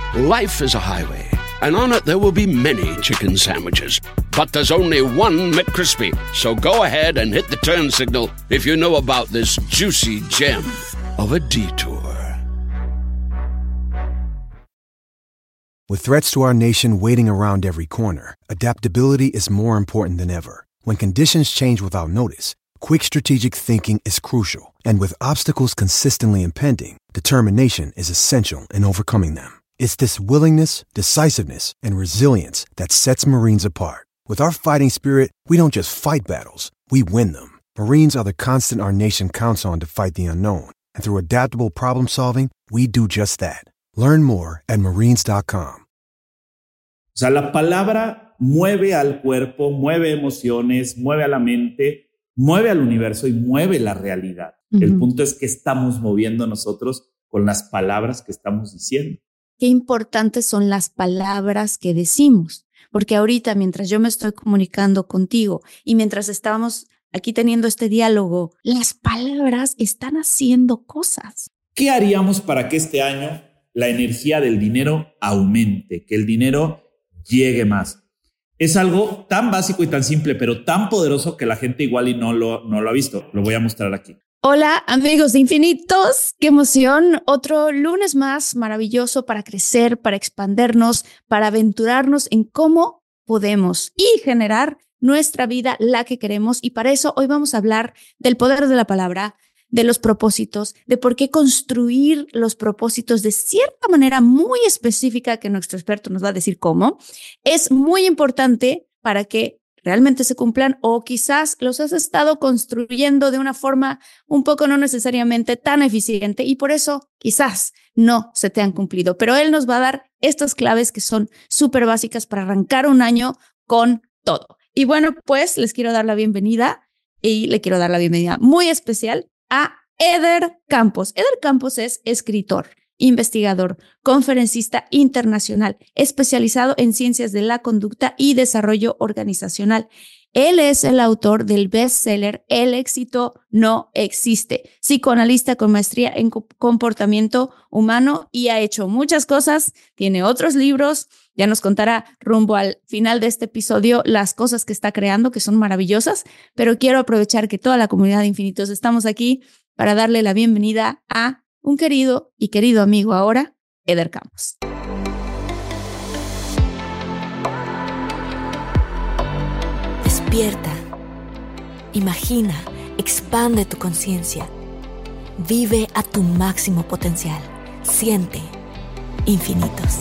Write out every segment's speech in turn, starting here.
Life is a highway, and on it there will be many chicken sandwiches. But there's only one McCrispy. So go ahead and hit the turn signal if you know about this juicy gem of a detour. With threats to our nation waiting around every corner, adaptability is more important than ever. When conditions change without notice, quick strategic thinking is crucial. And with obstacles consistently impending, determination is essential in overcoming them. It's this willingness, decisiveness, and resilience that sets Marines apart. With our fighting spirit, we don't just fight battles, we win them. Marines are the constant our nation counts on to fight the unknown. And through adaptable problem solving, we do just that. Learn more at marines.com. O sea, la palabra mueve al cuerpo, mueve emociones, mueve a la mente, mueve al universo y mueve la realidad. Uh-huh. El punto es que estamos moviendo nosotros con las palabras que estamos diciendo. Qué importantes son las palabras que decimos, porque ahorita mientras yo me estoy comunicando contigo y mientras estábamos aquí teniendo este diálogo, las palabras están haciendo cosas. ¿Qué haríamos para que este año la energía del dinero aumente, que el dinero llegue más? Es algo tan básico y tan simple, pero tan poderoso que la gente igual y no lo ha visto. Lo voy a mostrar aquí. Hola amigos de Infinitos, qué emoción, otro lunes más maravilloso para crecer, para expandernos, para aventurarnos en cómo podemos y generar nuestra vida la que queremos, y para eso hoy vamos a hablar del poder de la palabra, de los propósitos, de por qué construir los propósitos de cierta manera muy específica que nuestro experto nos va a decir cómo, es muy importante para que realmente se cumplan, o quizás los has estado construyendo de una forma un poco no necesariamente tan eficiente y por eso quizás no se te han cumplido. Pero él nos va a dar estas claves que son súper básicas para arrancar un año con todo. Y bueno, pues les quiero dar la bienvenida y le quiero dar la bienvenida muy especial a Eder Campos. Eder Campos es escritor, investigador, conferencista internacional, especializado en ciencias de la conducta y desarrollo organizacional. Él es el autor del bestseller El éxito no existe, psicoanalista con maestría en comportamiento humano, y ha hecho muchas cosas, tiene otros libros, ya nos contará rumbo al final de este episodio las cosas que está creando, que son maravillosas, pero quiero aprovechar que toda la comunidad de Infinitos estamos aquí para darle la bienvenida a un querido y querido amigo ahora, Eder Campos. Despierta, imagina, expande tu conciencia, vive a tu máximo potencial, siente Infinitos.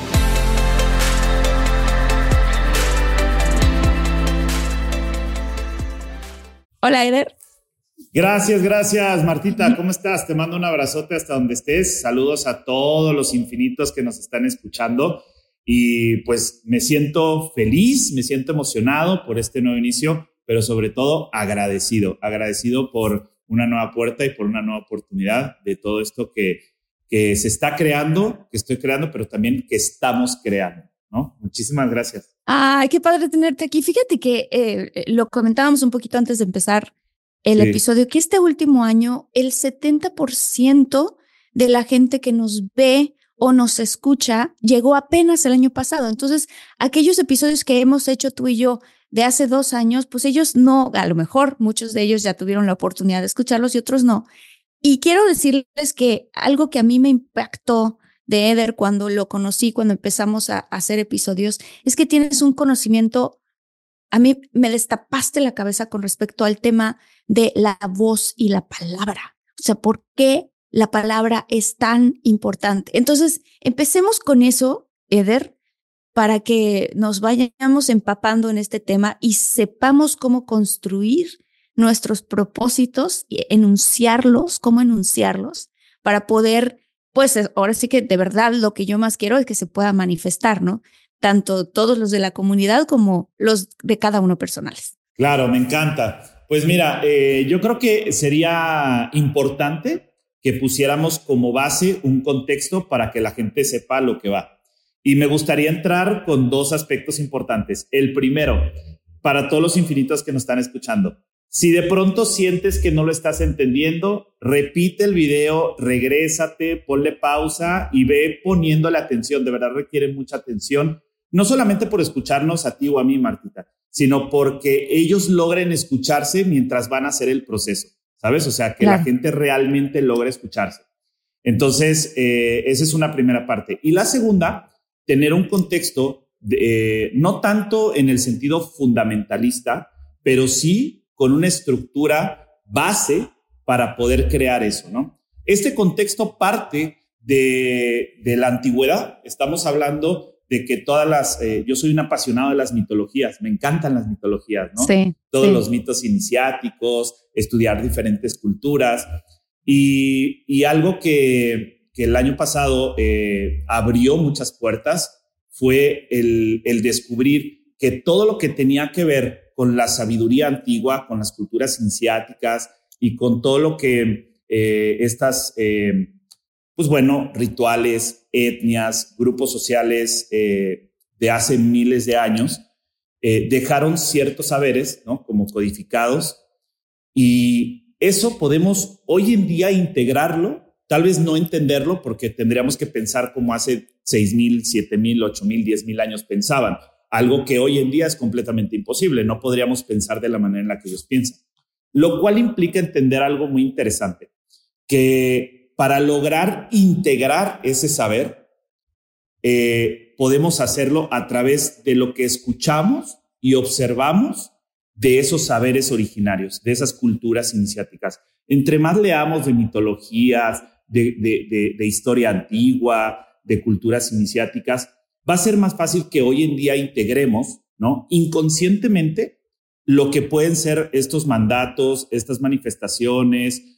Hola, Eder. Gracias, Martita. ¿Cómo estás? Te mando un abrazote hasta donde estés. Saludos a todos los infinitos que nos están escuchando. Y pues me siento feliz, me siento emocionado por este nuevo inicio, pero sobre todo agradecido por una nueva puerta y por una nueva oportunidad de todo esto que se está creando, que estoy creando, pero también que estamos creando, ¿no? Muchísimas gracias. Ay, qué padre tenerte aquí. Fíjate que lo comentábamos un poquito antes de empezar el episodio, que este último año el 70% de la gente que nos ve o nos escucha llegó apenas el año pasado. Entonces, aquellos episodios que hemos hecho tú y yo de hace 2 años, pues ellos no, a lo mejor muchos de ellos ya tuvieron la oportunidad de escucharlos y otros no. Y quiero decirles que algo que a mí me impactó de Eder cuando lo conocí, cuando empezamos a hacer episodios, es que tienes un conocimiento. A mí me destapaste la cabeza con respecto al tema de la voz y la palabra. O sea, ¿por qué la palabra es tan importante? Entonces, empecemos con eso, Eder, para que nos vayamos empapando en este tema y sepamos cómo construir nuestros propósitos, cómo enunciarlos, para poder, pues ahora sí que de verdad lo que yo más quiero es que se pueda manifestar, ¿no? Tanto todos los de la comunidad como los de cada uno personales. Claro, me encanta. Pues mira, yo creo que sería importante que pusiéramos como base un contexto para que la gente sepa lo que va. Y me gustaría entrar con 2 aspectos importantes. El primero, para todos los infinitos que nos están escuchando, Si de pronto sientes que no lo estás entendiendo, repite el video, regrésate, ponle pausa y ve poniéndole atención. De verdad requiere mucha atención, no solamente por escucharnos a ti o a mí, Martita, sino porque ellos logren escucharse mientras van a hacer el proceso, ¿sabes? O sea, que la gente realmente logre escucharse. Entonces, esa es una primera parte. Y la segunda, tener un contexto, no tanto en el sentido fundamentalista, pero sí con una estructura base para poder crear eso, ¿no? Este contexto parte de la antigüedad. Estamos hablando de que yo soy un apasionado de las mitologías, me encantan las mitologías, ¿no? Sí. Todos los mitos iniciáticos, estudiar diferentes culturas y algo que el año pasado abrió muchas puertas fue el descubrir que todo lo que tenía que ver con la sabiduría antigua, con las culturas iniciáticas y con todo lo que rituales, etnias, grupos sociales de hace miles de años dejaron ciertos saberes, ¿no? Como codificados, y eso podemos hoy en día integrarlo, tal vez no entenderlo porque tendríamos que pensar como hace 6,000, 7,000, 8,000, 10,000 años pensaban. Algo que hoy en día es completamente imposible. No podríamos pensar de la manera en la que ellos piensan. Lo cual implica entender algo muy interesante, que para lograr integrar ese saber, podemos hacerlo a través de lo que escuchamos y observamos de esos saberes originarios, de esas culturas iniciáticas. Entre más leamos de mitologías, de historia antigua, de culturas iniciáticas, va a ser más fácil que hoy en día integremos, ¿no? Inconscientemente lo que pueden ser estos mandatos, estas manifestaciones,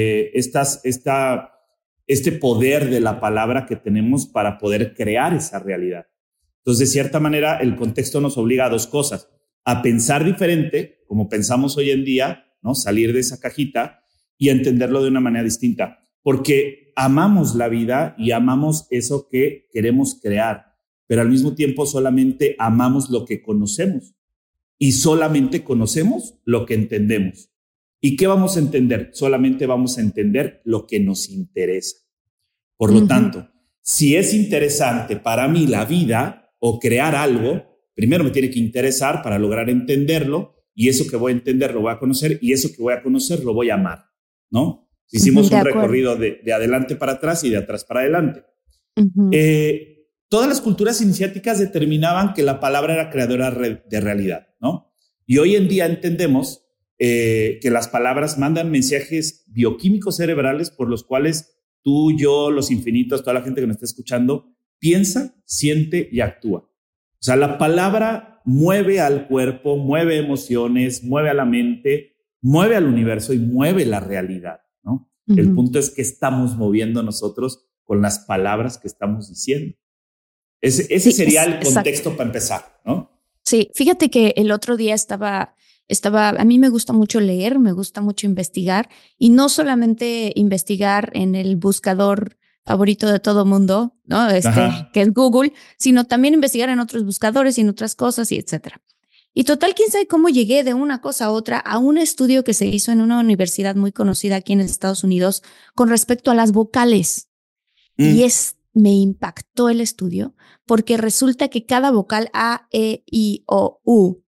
este poder de la palabra que tenemos para poder crear esa realidad. Entonces, de cierta manera, el contexto nos obliga a dos cosas: a pensar diferente, como pensamos hoy en día, ¿no? Salir de esa cajita y entenderlo de una manera distinta, porque amamos la vida y amamos eso que queremos crear, pero al mismo tiempo solamente amamos lo que conocemos y solamente conocemos lo que entendemos. ¿Y qué vamos a entender? Solamente vamos a entender lo que nos interesa. Por lo tanto, si es interesante para mí la vida o crear algo, primero me tiene que interesar para lograr entenderlo, y eso que voy a entender lo voy a conocer, y eso que voy a conocer lo voy a amar, ¿no? Hicimos un recorrido de adelante para atrás y de atrás para adelante. Todas las culturas iniciáticas determinaban que la palabra era creadora de realidad, ¿no? Y hoy en día entendemos que las palabras mandan mensajes bioquímicos cerebrales por los cuales tú, yo, los infinitos, toda la gente que nos está escuchando, piensa, siente y actúa. O sea, la palabra mueve al cuerpo, mueve emociones, mueve a la mente, mueve al universo y mueve la realidad, ¿no? El punto es que estamos moviendo nosotros con las palabras que estamos diciendo. Ese sería el contexto para empezar, ¿no? Sí, fíjate que el otro día a mí me gusta mucho leer, me gusta mucho investigar, y no solamente investigar en el buscador favorito de todo mundo, ¿no? Que es Google, sino también investigar en otros buscadores y en otras cosas y etcétera. Y total, quién sabe cómo llegué de una cosa a otra a un estudio que se hizo en una universidad muy conocida aquí en Estados Unidos con respecto a las vocales. Y me impactó el estudio porque resulta que cada vocal A, E, I, O, U,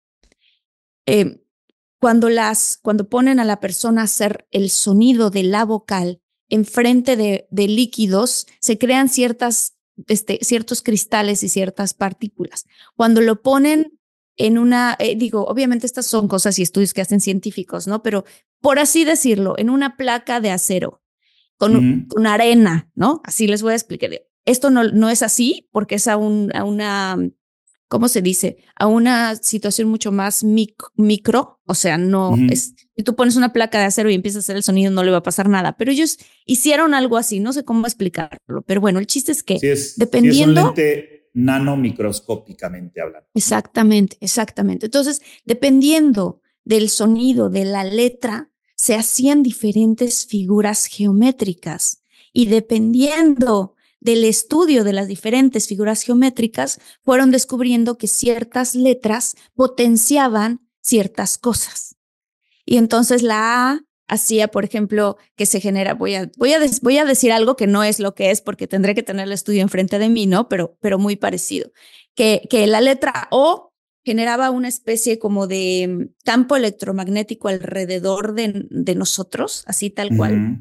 cuando ponen a la persona a hacer el sonido de la vocal enfrente de líquidos, se crean ciertos cristales y ciertas partículas. Cuando lo ponen en obviamente estas son cosas y estudios que hacen científicos, ¿no? Pero por así decirlo, en una placa de acero, con arena, ¿no? Así les voy a explicar. Esto no es así porque es a una, ¿cómo se dice? A una situación mucho más micro, o sea, no es, si tú pones una placa de acero y empiezas a hacer el sonido, no le va a pasar nada, pero ellos hicieron algo así, no sé cómo explicarlo, pero bueno, el chiste es que dependiendo... Sí, es un lente nanomicroscópicamente hablando. Exactamente. Entonces, dependiendo del sonido de la letra, se hacían diferentes figuras geométricas, y dependiendo del estudio de las diferentes figuras geométricas, fueron descubriendo que ciertas letras potenciaban ciertas cosas. Y entonces la A hacía, por ejemplo, que se genera, voy a decir algo que no es lo que es porque tendré que tener el estudio enfrente de mí, ¿no? Pero muy parecido. Que la letra O generaba una especie como de campo electromagnético alrededor de nosotros, así tal cual,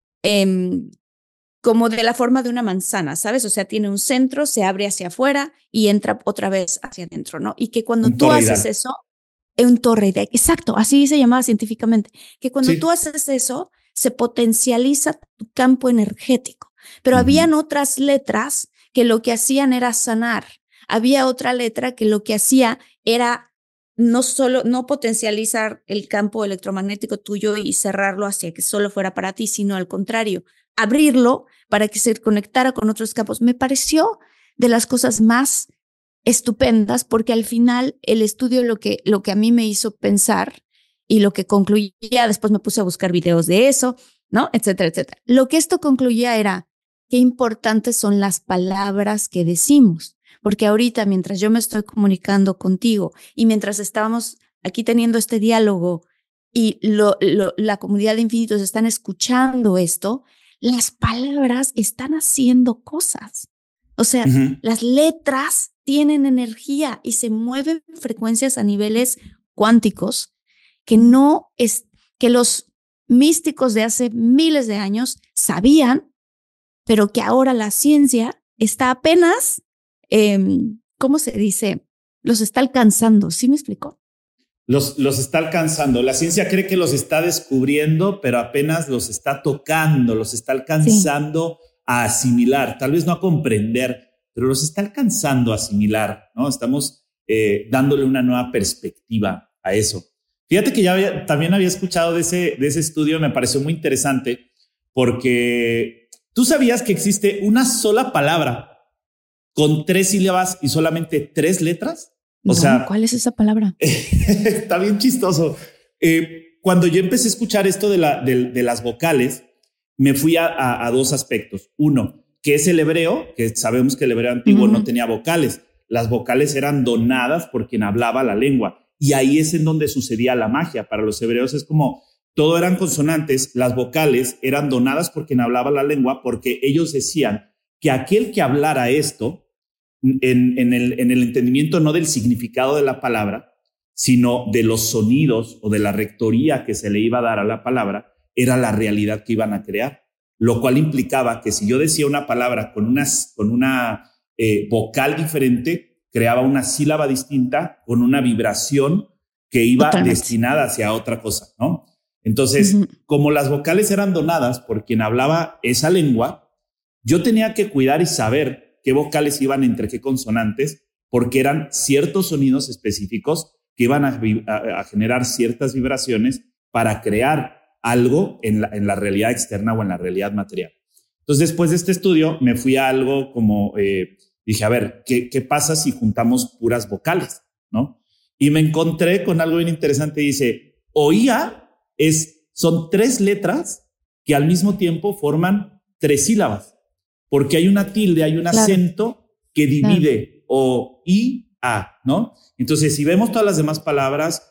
como de la forma de una manzana, ¿sabes? O sea, tiene un centro, se abre hacia afuera y entra otra vez hacia adentro, ¿no? Y que cuando tú haces eso, un toroidal, exacto, así se llamaba científicamente, que cuando tú haces eso, se potencializa tu campo energético. Pero habían otras letras que lo que hacían era sanar. Había otra letra que lo que hacía era no potencializar el campo electromagnético tuyo y cerrarlo hacia que solo fuera para ti, sino al contrario, abrirlo para que se conectara con otros campos. Me pareció de las cosas más estupendas porque al final el estudio lo que a mí me hizo pensar y lo que concluía, después me puse a buscar videos de eso, ¿no? Etcétera, etcétera. Lo que esto concluía era qué importantes son las palabras que decimos. Porque ahorita, mientras yo me estoy comunicando contigo y mientras estábamos aquí teniendo este diálogo y la comunidad de infinitos están escuchando esto, las palabras están haciendo cosas. O sea, las letras tienen energía y se mueven frecuencias a niveles cuánticos que los místicos de hace miles de años sabían, pero que ahora la ciencia está apenas... ¿cómo se dice? Los está alcanzando, ¿sí me explicó? Los está alcanzando. La ciencia cree que los está descubriendo, pero apenas los está tocando, los está alcanzando a asimilar, tal vez no a comprender, pero los está alcanzando a asimilar, ¿no? Estamos dándole una nueva perspectiva a eso. Fíjate que también había escuchado de ese estudio, me pareció muy interesante, porque tú sabías que existe una sola palabra con 3 sílabas y solamente 3 letras. O sea, ¿cuál es esa palabra? Está bien chistoso. Cuando yo empecé a escuchar esto de las vocales, me fui a 2 aspectos. Uno, que es el hebreo, que sabemos que el hebreo antiguo no tenía vocales. Las vocales eran donadas por quien hablaba la lengua. Y ahí es en donde sucedía la magia. Para los hebreos es como todo eran consonantes, las vocales eran donadas por quien hablaba la lengua, porque ellos decían que aquel que hablara esto, en el entendimiento no del significado de la palabra, sino de los sonidos o de la rectoría que se le iba a dar a la palabra, era la realidad que iban a crear. Lo cual implicaba que si yo decía una palabra con una vocal diferente, creaba una sílaba distinta con una vibración que iba destinada hacia otra cosa, ¿no? Entonces, como las vocales eran donadas por quien hablaba esa lengua, yo tenía que cuidar y saber qué vocales iban entre qué consonantes, porque eran ciertos sonidos específicos que iban a generar ciertas vibraciones para crear algo en la realidad externa o en la realidad material. Entonces, después de este estudio, me fui a algo como, dije, a ver, ¿qué pasa si juntamos puras vocales? ¿No? Y me encontré con algo bien interesante. Dice, oía son 3 letras que al mismo tiempo forman 3 sílabas. Porque hay una tilde, hay un acento que divide o, i, a, ¿no? Entonces, si vemos todas las demás palabras,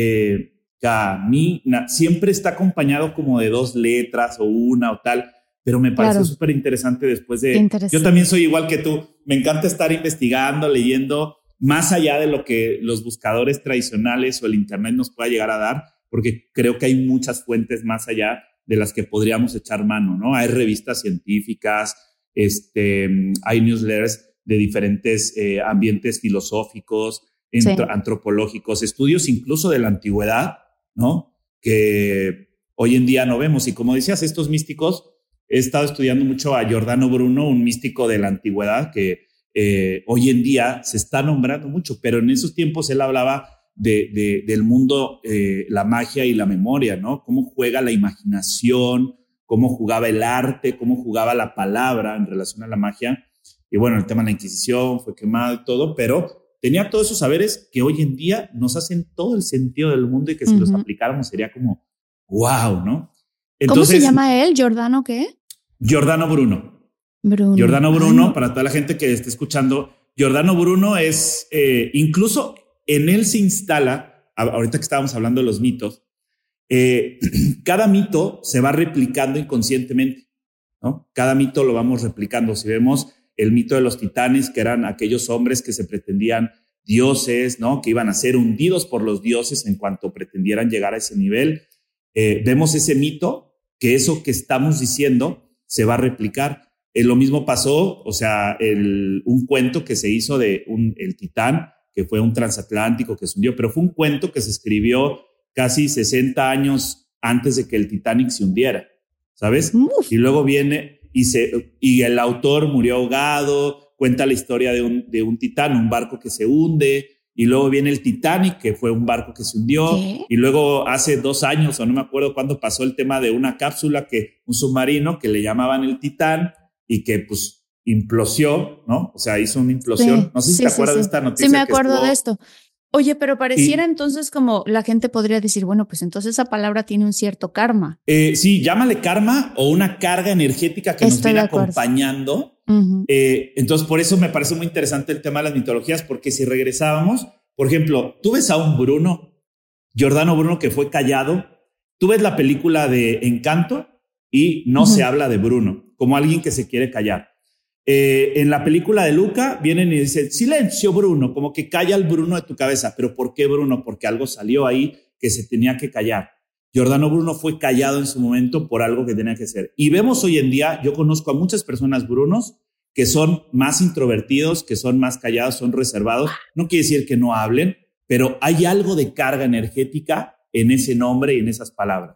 camina, siempre está acompañado como de 2 letras o una o tal, pero me pareció súper interesante después de... Yo también soy igual que tú, me encanta estar investigando, leyendo, más allá de lo que los buscadores tradicionales o el internet nos pueda llegar a dar, porque creo que hay muchas fuentes más allá de las que podríamos echar mano, ¿no? Hay revistas científicas, hay newsletters de diferentes ambientes filosóficos, antropológicos, estudios incluso de la antigüedad, ¿no? Que hoy en día no vemos. Y como decías, estos místicos, he estado estudiando mucho a Giordano Bruno, un místico de la antigüedad que hoy en día se está nombrando mucho, pero en esos tiempos él hablaba del mundo, la magia y la memoria, ¿no? Cómo juega la imaginación, cómo jugaba el arte, cómo jugaba la palabra en relación a la magia. Y bueno, el tema de la Inquisición fue quemado y todo, pero tenía todos esos saberes que hoy en día nos hacen todo el sentido del mundo y que si los aplicáramos sería como wow, ¿no? Entonces, ¿cómo se llama él? ¿Giordano qué? Giordano Bruno. Giordano Bruno, para toda la gente que esté escuchando, Giordano Bruno es, incluso en él se instala, ahorita que estábamos hablando de los mitos, cada mito se va replicando inconscientemente, ¿no? Cada mito lo vamos replicando. Si vemos el mito de los titanes, que eran aquellos hombres que se pretendían dioses, ¿no? Que iban a ser hundidos por los dioses en cuanto pretendieran llegar a ese nivel. Vemos ese mito, que eso que estamos diciendo se va a replicar. Lo mismo pasó, o sea, un cuento que se hizo de el Titán, que fue un transatlántico que se hundió, pero fue un cuento que se escribió casi 60 años antes de que el Titanic se hundiera, ¿sabes? Uf. Y luego viene y el autor murió ahogado, cuenta la historia de un Titán, un barco que se hunde, y luego viene el Titanic, que fue un barco que se hundió, ¿qué? Y luego hace 2 años, o no me acuerdo cuándo, pasó el tema de una cápsula, un submarino que le llamaban el Titán, y que pues implosió, ¿no? O sea, hizo una implosión. Sí, no sé si te acuerdas de esta noticia. Sí, me acuerdo de esto. Oye, pero pareciera entonces como la gente podría decir, bueno, pues entonces esa palabra tiene un cierto karma. Sí, llámale karma o una carga energética que nos viene acompañando. Uh-huh. Entonces, por eso me parece muy interesante el tema de las mitologías, porque si regresábamos, por ejemplo, tú ves a un Bruno, Giordano Bruno, que fue callado. Tú ves la película de Encanto y no se habla de Bruno como alguien que se quiere callar. En la película de Luca vienen y dicen, silencio Bruno, como que calla el Bruno de tu cabeza. ¿Pero por qué Bruno? Porque algo salió ahí que se tenía que callar. Giordano Bruno fue callado en su momento por algo que tenía que ser. Y vemos hoy en día, yo conozco a muchas personas Brunos que son más introvertidos, que son más callados, son reservados. No quiere decir que no hablen, pero hay algo de carga energética en ese nombre y en esas palabras.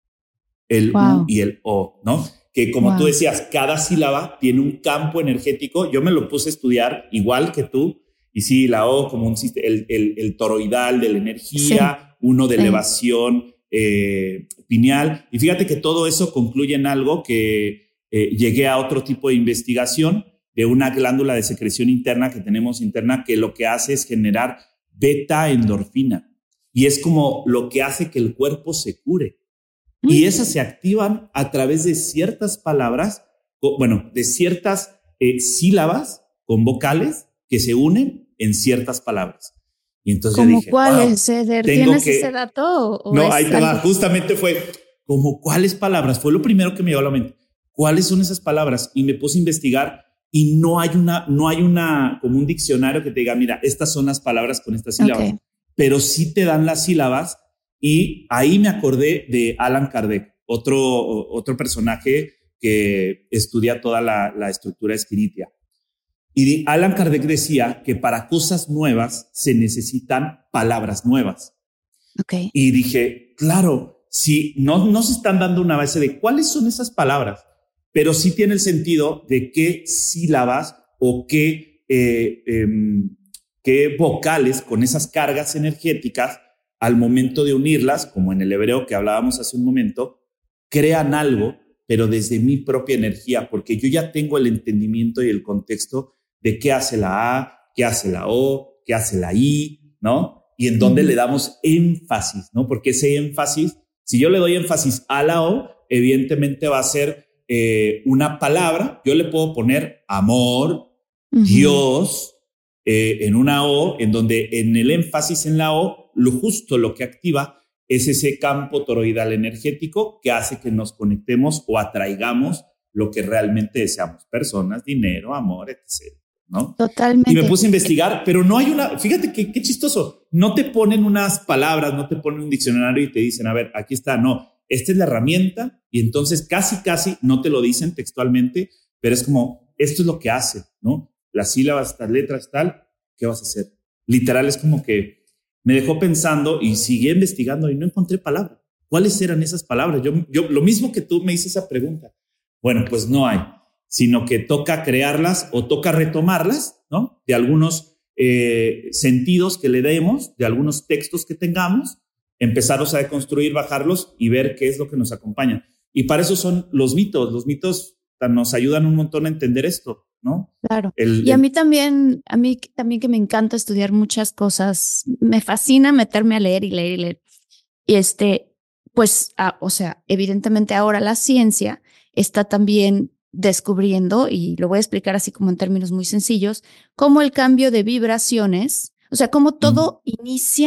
El U y el O, ¿no? Que como tú decías, cada sílaba tiene un campo energético. Yo me lo puse a estudiar igual que tú. Y sí, la O como el toroidal de la energía, uno de elevación pineal. Y fíjate que todo eso concluye en algo que llegué a otro tipo de investigación de una glándula de secreción interna que tenemos interna, que lo que hace es generar beta endorfina. Y es como lo que hace que el cuerpo se cure. Y esas se activan a través de ciertas palabras, de ciertas sílabas con vocales que se unen en ciertas palabras. Y entonces yo dije, ¿cuáles, Eder? ¿Tienes ese dato? No, ahí te va. Justamente fue como cuáles palabras. Fue lo primero que me llegó a la mente. ¿Cuáles son esas palabras? Y me puse a investigar y no hay como un diccionario que te diga, mira, estas son las palabras con estas sílabas. Okay. Pero sí te dan las sílabas. Y ahí me acordé de Allan Kardec, otro personaje que estudia toda la estructura espiritia. Y Allan Kardec decía que para cosas nuevas se necesitan palabras nuevas. Okay. Y dije, claro, si no se están dando una base de cuáles son esas palabras, pero sí tiene el sentido de qué sílabas o qué vocales con esas cargas energéticas al momento de unirlas, como en el hebreo que hablábamos hace un momento, crean algo, pero desde mi propia energía, porque yo ya tengo el entendimiento y el contexto de qué hace la A, qué hace la O, qué hace la I, ¿no? Y en dónde le damos énfasis, ¿no? Porque ese énfasis, si yo le doy énfasis a la O, evidentemente va a ser una palabra. Yo le puedo poner amor, Dios, en una O, en donde en el énfasis en la O, lo que activa es ese campo toroidal energético que hace que nos conectemos o atraigamos lo que realmente deseamos. Personas, dinero, amor, etc. ¿No? Totalmente. Y me puse a investigar, pero no hay fíjate qué chistoso, no te ponen unas palabras, no te ponen un diccionario y te dicen, a ver, aquí está, no, esta es la herramienta y entonces casi no te lo dicen textualmente, pero es como, esto es lo que hace, ¿no? Las sílabas, estas letras, tal, ¿qué vas a hacer? Literal es como que me dejó pensando y seguí investigando y no encontré palabras. ¿Cuáles eran esas palabras? Yo lo mismo que tú me hice esa pregunta. Bueno, pues no hay, sino que toca crearlas o toca retomarlas, ¿no? De algunos sentidos que le demos, de algunos textos que tengamos, empezarlos a deconstruir, bajarlos y ver qué es lo que nos acompaña. Y para eso son los mitos. Los mitos nos ayudan un montón a entender esto, ¿no? Claro. Y a mí también que me encanta estudiar muchas cosas, me fascina meterme a leer y leer y leer. Y o sea, evidentemente ahora la ciencia está también descubriendo, y lo voy a explicar así como en términos muy sencillos, cómo el cambio de vibraciones, o sea, cómo todo inicia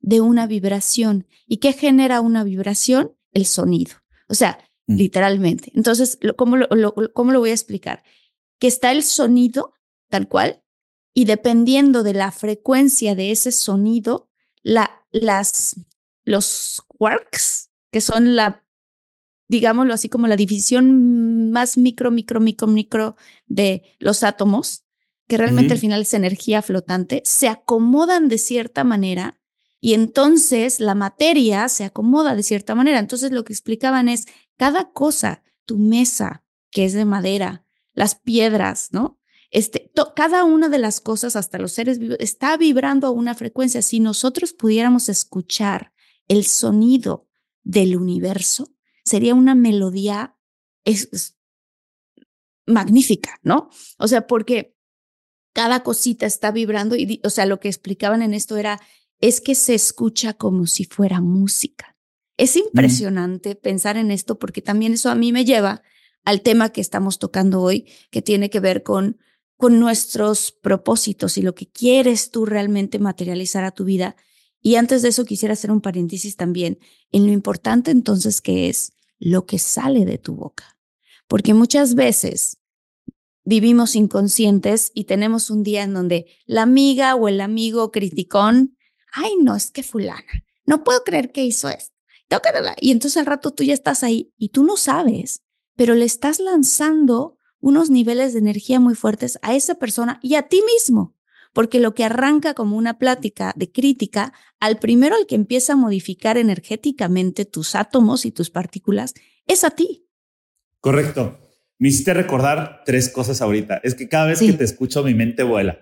de una vibración. ¿Y qué genera una vibración? El sonido. O sea, literalmente. Entonces, ¿cómo lo voy a explicar? Que está el sonido tal cual y dependiendo de la frecuencia de ese sonido, los quarks, que son digámoslo así como la división más micro de los átomos, que realmente al final es energía flotante, se acomodan de cierta manera y entonces la materia se acomoda de cierta manera. Entonces lo que explicaban es cada cosa, tu mesa, que es de madera, las piedras, ¿no? Cada una de las cosas, hasta los seres vivos, está vibrando a una frecuencia. Si nosotros pudiéramos escuchar el sonido del universo, sería una melodía es magnífica, ¿no? O sea, porque cada cosita está vibrando y, o sea, lo que explicaban en esto es que se escucha como si fuera música. Es impresionante pensar en esto porque también eso a mí me lleva al tema que estamos tocando hoy, que tiene que ver con nuestros propósitos y lo que quieres tú realmente materializar a tu vida. Y antes de eso quisiera hacer un paréntesis también en lo importante entonces que es lo que sale de tu boca. Porque muchas veces vivimos inconscientes y tenemos un día en donde la amiga o el amigo criticón, ay, no, es que fulana, no puedo creer que hizo esto. Y entonces al rato tú ya estás ahí y tú no sabes, pero le estás lanzando unos niveles de energía muy fuertes a esa persona y a ti mismo. Porque lo que arranca como una plática de crítica, al que empieza a modificar energéticamente tus átomos y tus partículas, es a ti. Correcto. Me hiciste recordar 3 cosas ahorita. Es que cada vez que te escucho mi mente vuela.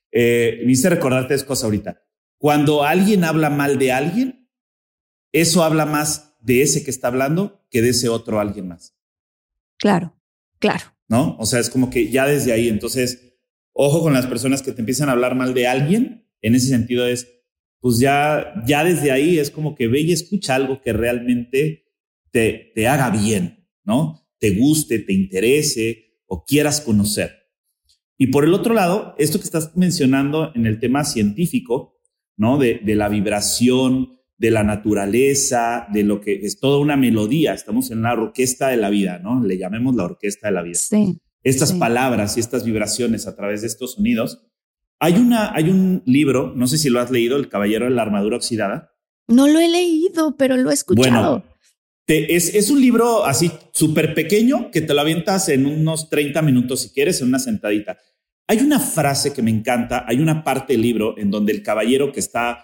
Me hiciste recordar 3 cosas ahorita. Cuando alguien habla mal de alguien, eso habla más de ese que está hablando que de ese otro alguien más. Claro. ¿No? O sea, es como que ya desde ahí, entonces, ojo con las personas que te empiezan a hablar mal de alguien. En ese sentido es, pues ya desde ahí es como que ve y escucha algo que realmente te haga bien, ¿no? Te guste, te interese o quieras conocer. Y por el otro lado, esto que estás mencionando en el tema científico, ¿no? De la vibración, de la naturaleza, de lo que es toda una melodía. Estamos en la orquesta de la vida, ¿no? Le llamemos la orquesta de la vida. Sí. Estas palabras y estas vibraciones a través de estos sonidos. Hay un libro, no sé si lo has leído, El Caballero de la Armadura Oxidada. No lo he leído, pero lo he escuchado. Bueno, es un libro así súper pequeño que te lo avientas en unos 30 minutos si quieres, en una sentadita. Hay una frase que me encanta, hay una parte del libro en donde el caballero que está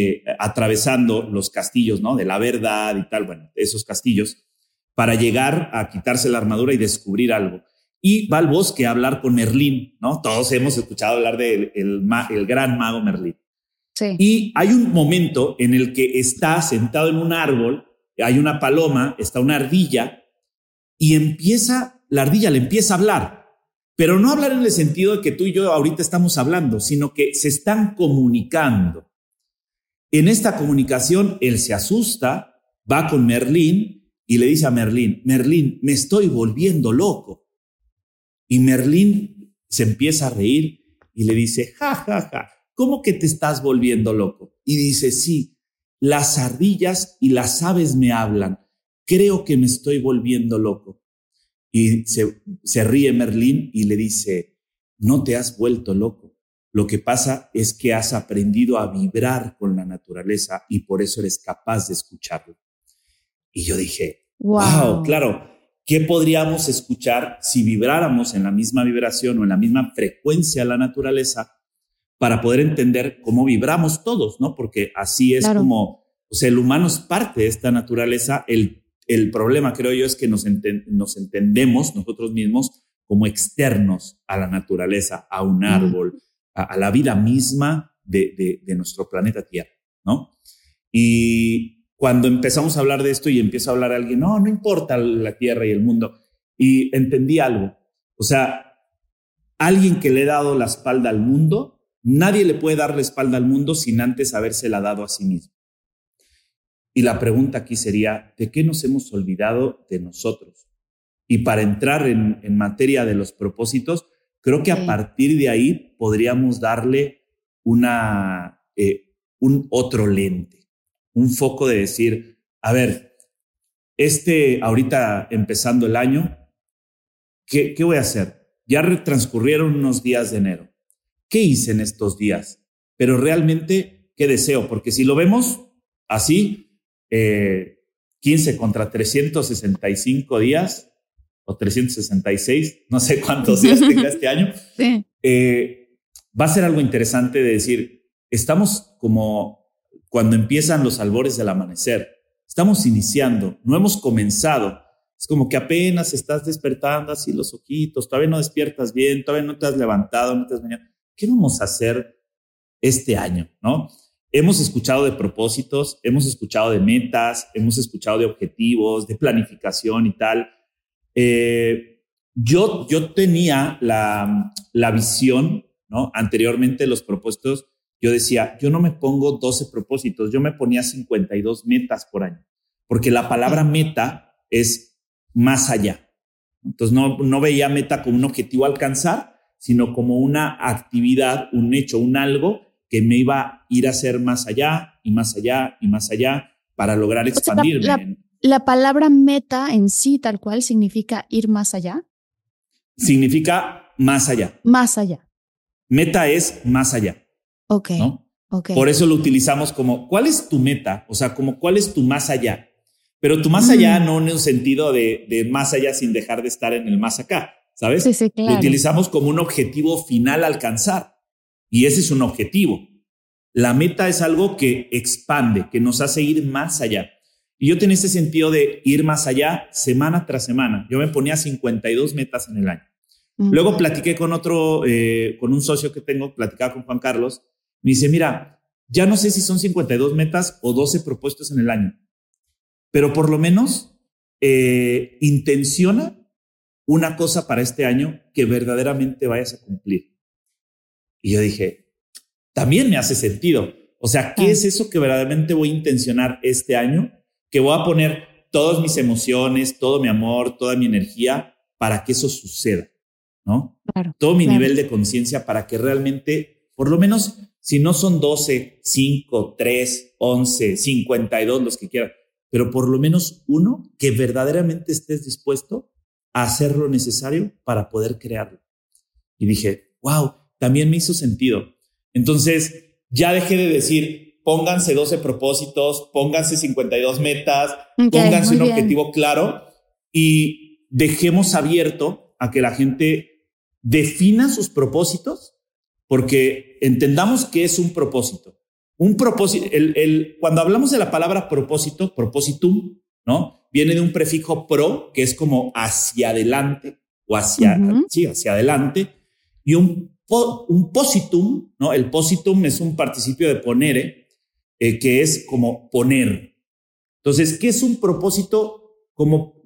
atravesando los castillos, ¿no? De la verdad y tal, bueno, esos castillos, para llegar a quitarse la armadura y descubrir algo. Y va al bosque a hablar con Merlín, ¿no? Todos hemos escuchado hablar del el gran mago Merlín. Sí. Y hay un momento en el que está sentado en un árbol, hay una paloma, está una ardilla, y la ardilla le empieza a hablar, pero no hablar en el sentido de que tú y yo ahorita estamos hablando, sino que se están comunicando. En esta comunicación, él se asusta, va con Merlín y le dice a Merlín, me estoy volviendo loco. Y Merlín se empieza a reír y le dice, ¿cómo que te estás volviendo loco? Y dice, sí, las ardillas y las aves me hablan, creo que me estoy volviendo loco. Y se ríe Merlín y le dice, no te has vuelto loco. Lo que pasa es que has aprendido a vibrar con la naturaleza y por eso eres capaz de escucharlo. Y yo dije, wow, claro, ¿qué podríamos escuchar si vibráramos en la misma vibración o en la misma frecuencia de la naturaleza para poder entender cómo vibramos todos, ¿no? Porque así es como, o sea, el humano es parte de esta naturaleza. El problema, creo yo, es que nos entendemos nosotros mismos como externos a la naturaleza, a un árbol, a la vida misma de nuestro planeta Tierra, ¿no? Y cuando empezamos a hablar de esto y empieza a hablar alguien, no importa la Tierra y el mundo, y entendí algo, o sea, alguien que le ha dado la espalda al mundo, nadie le puede dar la espalda al mundo sin antes habérsela dado a sí mismo. Y la pregunta aquí sería, ¿de qué nos hemos olvidado de nosotros? Y para entrar en materia de los propósitos, creo que a partir de ahí podríamos darle un otro lente. un foco de decir, a ver, ahorita empezando el año, ¿qué voy a hacer? Ya transcurrieron unos días de enero. ¿Qué hice en estos días? Pero realmente, ¿qué deseo? Porque si lo vemos así, 15 contra 365 días o 366, no sé cuántos días tenga este año, sí. Va a ser algo interesante de decir, estamos como cuando empiezan los albores del amanecer, estamos iniciando, no hemos comenzado. Es como que apenas estás despertando así los ojitos, todavía no despiertas bien, todavía no te has levantado, no te has bañado. ¿Qué vamos a hacer este año? ¿No? Hemos escuchado de propósitos, hemos escuchado de metas, hemos escuchado de objetivos, de planificación y tal. Yo tenía la visión, ¿no? Anteriormente los propósitos, yo decía, yo no me pongo 12 propósitos, yo me ponía 52 metas por año, porque la palabra meta es más allá. Entonces no veía meta como un objetivo a alcanzar, sino como una actividad, un hecho, un algo que me iba a ir a hacer más allá y más allá y más allá para lograr expandirme. O sea, la palabra meta en sí, tal cual, significa ir más allá. Significa más allá. Más allá. Meta es más allá. Ok. ¿No? Okay. Por eso lo utilizamos como, ¿cuál es tu meta? O sea, como, ¿cuál es tu más allá? Pero tu más allá no en un sentido de más allá sin dejar de estar en el más acá, ¿sabes? Sí, claro. Lo utilizamos como un objetivo final a alcanzar. Y ese es un objetivo. La meta es algo que expande, que nos hace ir más allá. Y yo tenía ese sentido de ir más allá semana tras semana. Yo me ponía 52 metas en el año. Luego platiqué con con un socio que tengo, platicaba con Juan Carlos. Me dice, mira, ya no sé si son 52 metas o 12 propuestos en el año, pero por lo menos intenciona una cosa para este año que verdaderamente vayas a cumplir. Y yo dije, también me hace sentido. O sea, ¿qué es eso que verdaderamente voy a intencionar este año? Que voy a poner todas mis emociones, todo mi amor, toda mi energía para que eso suceda, ¿no? Claro, todo mi nivel de conciencia para que realmente, por lo menos, si no son 12, 5, 3, 11, 52, los que quieran, pero por lo menos uno que verdaderamente estés dispuesto a hacer lo necesario para poder crearlo. Y dije, wow, también me hizo sentido. Entonces, ya dejé de decir, pónganse 12 propósitos, pónganse 52 metas, pónganse un objetivo claro y dejemos abierto a que la gente defina sus propósitos, porque entendamos qué es un propósito. Un propósito, cuando hablamos de la palabra propósito, propositum, ¿no? Viene de un prefijo pro, que es como hacia adelante o hacia adelante, y un positum, ¿no? El positum es un participio de ponere, que es como poner. Entonces, ¿qué es un propósito? Como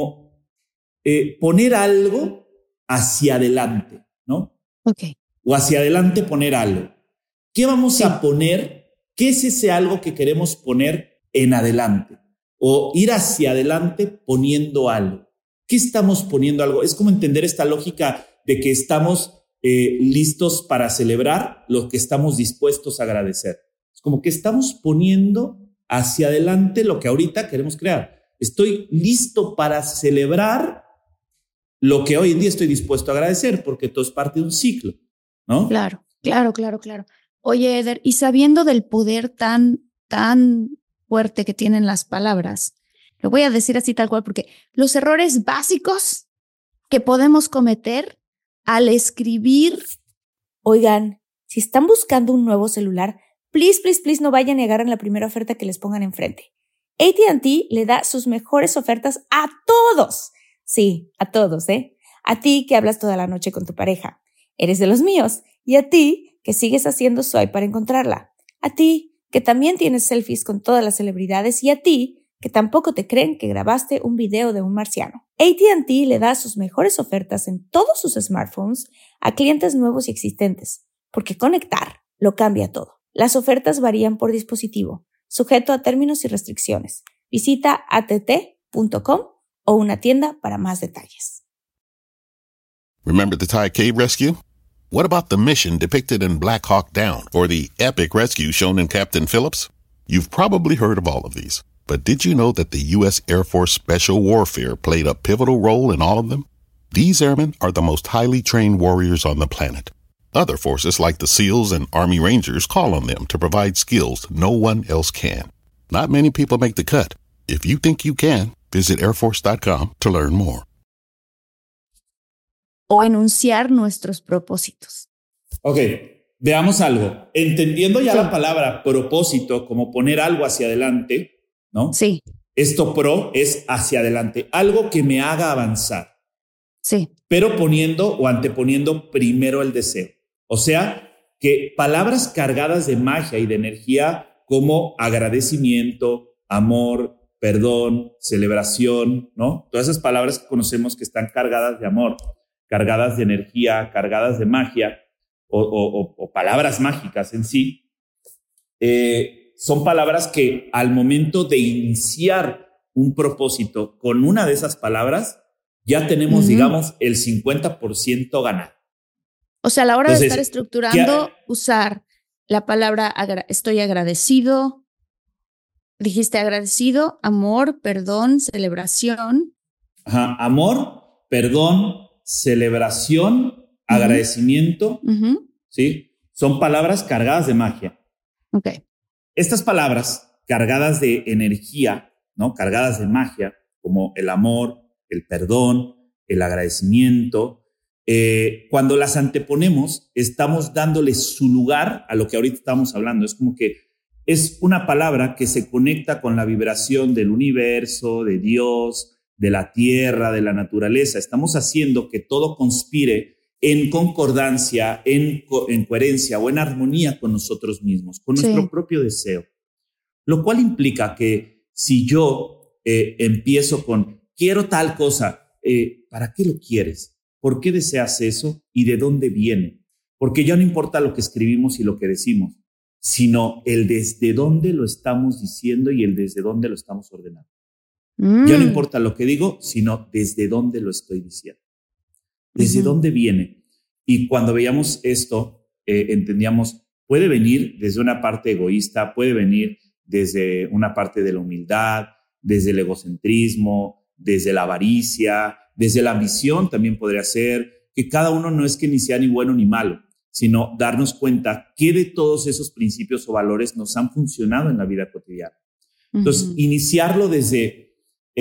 poner algo hacia adelante, ¿no? Ok. O hacia adelante poner algo. ¿Qué vamos a poner? ¿Qué es ese algo que queremos poner en adelante? O ir hacia adelante poniendo algo. ¿Qué estamos poniendo algo? Es como entender esta lógica de que estamos listos para celebrar lo que estamos dispuestos a agradecer. Es como que estamos poniendo hacia adelante lo que ahorita queremos crear. Estoy listo para celebrar lo que hoy en día estoy dispuesto a agradecer, porque todo es parte de un ciclo, ¿no? Claro. Oye, Eder, y sabiendo del poder tan fuerte que tienen las palabras, lo voy a decir así tal cual, porque los errores básicos que podemos cometer al escribir. Oigan, si están buscando un nuevo celular, please no vayan a negar en la primera oferta que les pongan enfrente. AT&T le da sus mejores ofertas a todos. Sí, a todos, ¿eh? A ti que hablas toda la noche con tu pareja. Eres de los míos. Y a ti que sigues haciendo swipe para encontrarla. A ti que también tienes selfies con todas las celebridades. Y a ti que tampoco te creen que grabaste un video de un marciano. AT&T le da sus mejores ofertas en todos sus smartphones a clientes nuevos y existentes, porque conectar lo cambia todo. Las ofertas varían por dispositivo, sujeto a términos y restricciones. Visita att.com o una tienda para más detalles. Remember the Thai cave rescue? What about the mission depicted in Black Hawk Down or the epic rescue shown in Captain Phillips? You've probably heard of all of these, but did you know that the U.S. Air Force Special Warfare played a pivotal role in all of them? These airmen are the most highly trained warriors on the planet. Other forces like the SEALs and Army Rangers call on them to provide skills no one else can. Not many people make the cut. If you think you can, visit airforce.com to learn more. O enunciar nuestros propósitos. Ok, veamos algo. Entendiendo ya la palabra propósito como poner algo hacia adelante, ¿no? Sí. Esto pro es hacia adelante, algo que me haga avanzar. Sí. Pero poniendo o anteponiendo primero el deseo. O sea, que palabras cargadas de magia y de energía como agradecimiento, amor, perdón, celebración, ¿no? Todas esas palabras que conocemos que están cargadas de amor, cargadas de energía, cargadas de magia o palabras mágicas en sí, son palabras que al momento de iniciar un propósito con una de esas palabras, ya tenemos, digamos, el 50% ganado. O sea, a la hora de estar estructurando, usar la palabra estoy agradecido, dijiste agradecido, amor, perdón, celebración. Ajá, amor, perdón, celebración, agradecimiento, ¿sí? Son palabras cargadas de magia. Ok. Estas palabras cargadas de energía, ¿no? Cargadas de magia, como el amor, el perdón, el agradecimiento, cuando las anteponemos, estamos dándole su lugar a lo que ahorita estamos hablando. Es como que es una palabra que se conecta con la vibración del universo, de Dios, de la tierra, de la naturaleza. Estamos haciendo que todo conspire en concordancia, en coherencia o en armonía con nosotros mismos, con nuestro propio deseo. Lo cual implica que si yo empiezo con quiero tal cosa, ¿para qué lo quieres? ¿Por qué deseas eso? ¿Y de dónde viene? Porque ya no importa lo que escribimos y lo que decimos, sino el desde dónde lo estamos diciendo y el desde dónde lo estamos ordenando. Ya no importa lo que digo, sino desde dónde lo estoy diciendo. ¿Desde dónde viene? Y cuando veíamos esto, entendíamos, puede venir desde una parte egoísta, puede venir desde una parte de la humildad, desde el egocentrismo, desde la avaricia, desde la ambición también podría ser, que cada uno no es que ni sea ni bueno ni malo, sino darnos cuenta que de todos esos principios o valores nos han funcionado en la vida cotidiana. Entonces, iniciarlo desde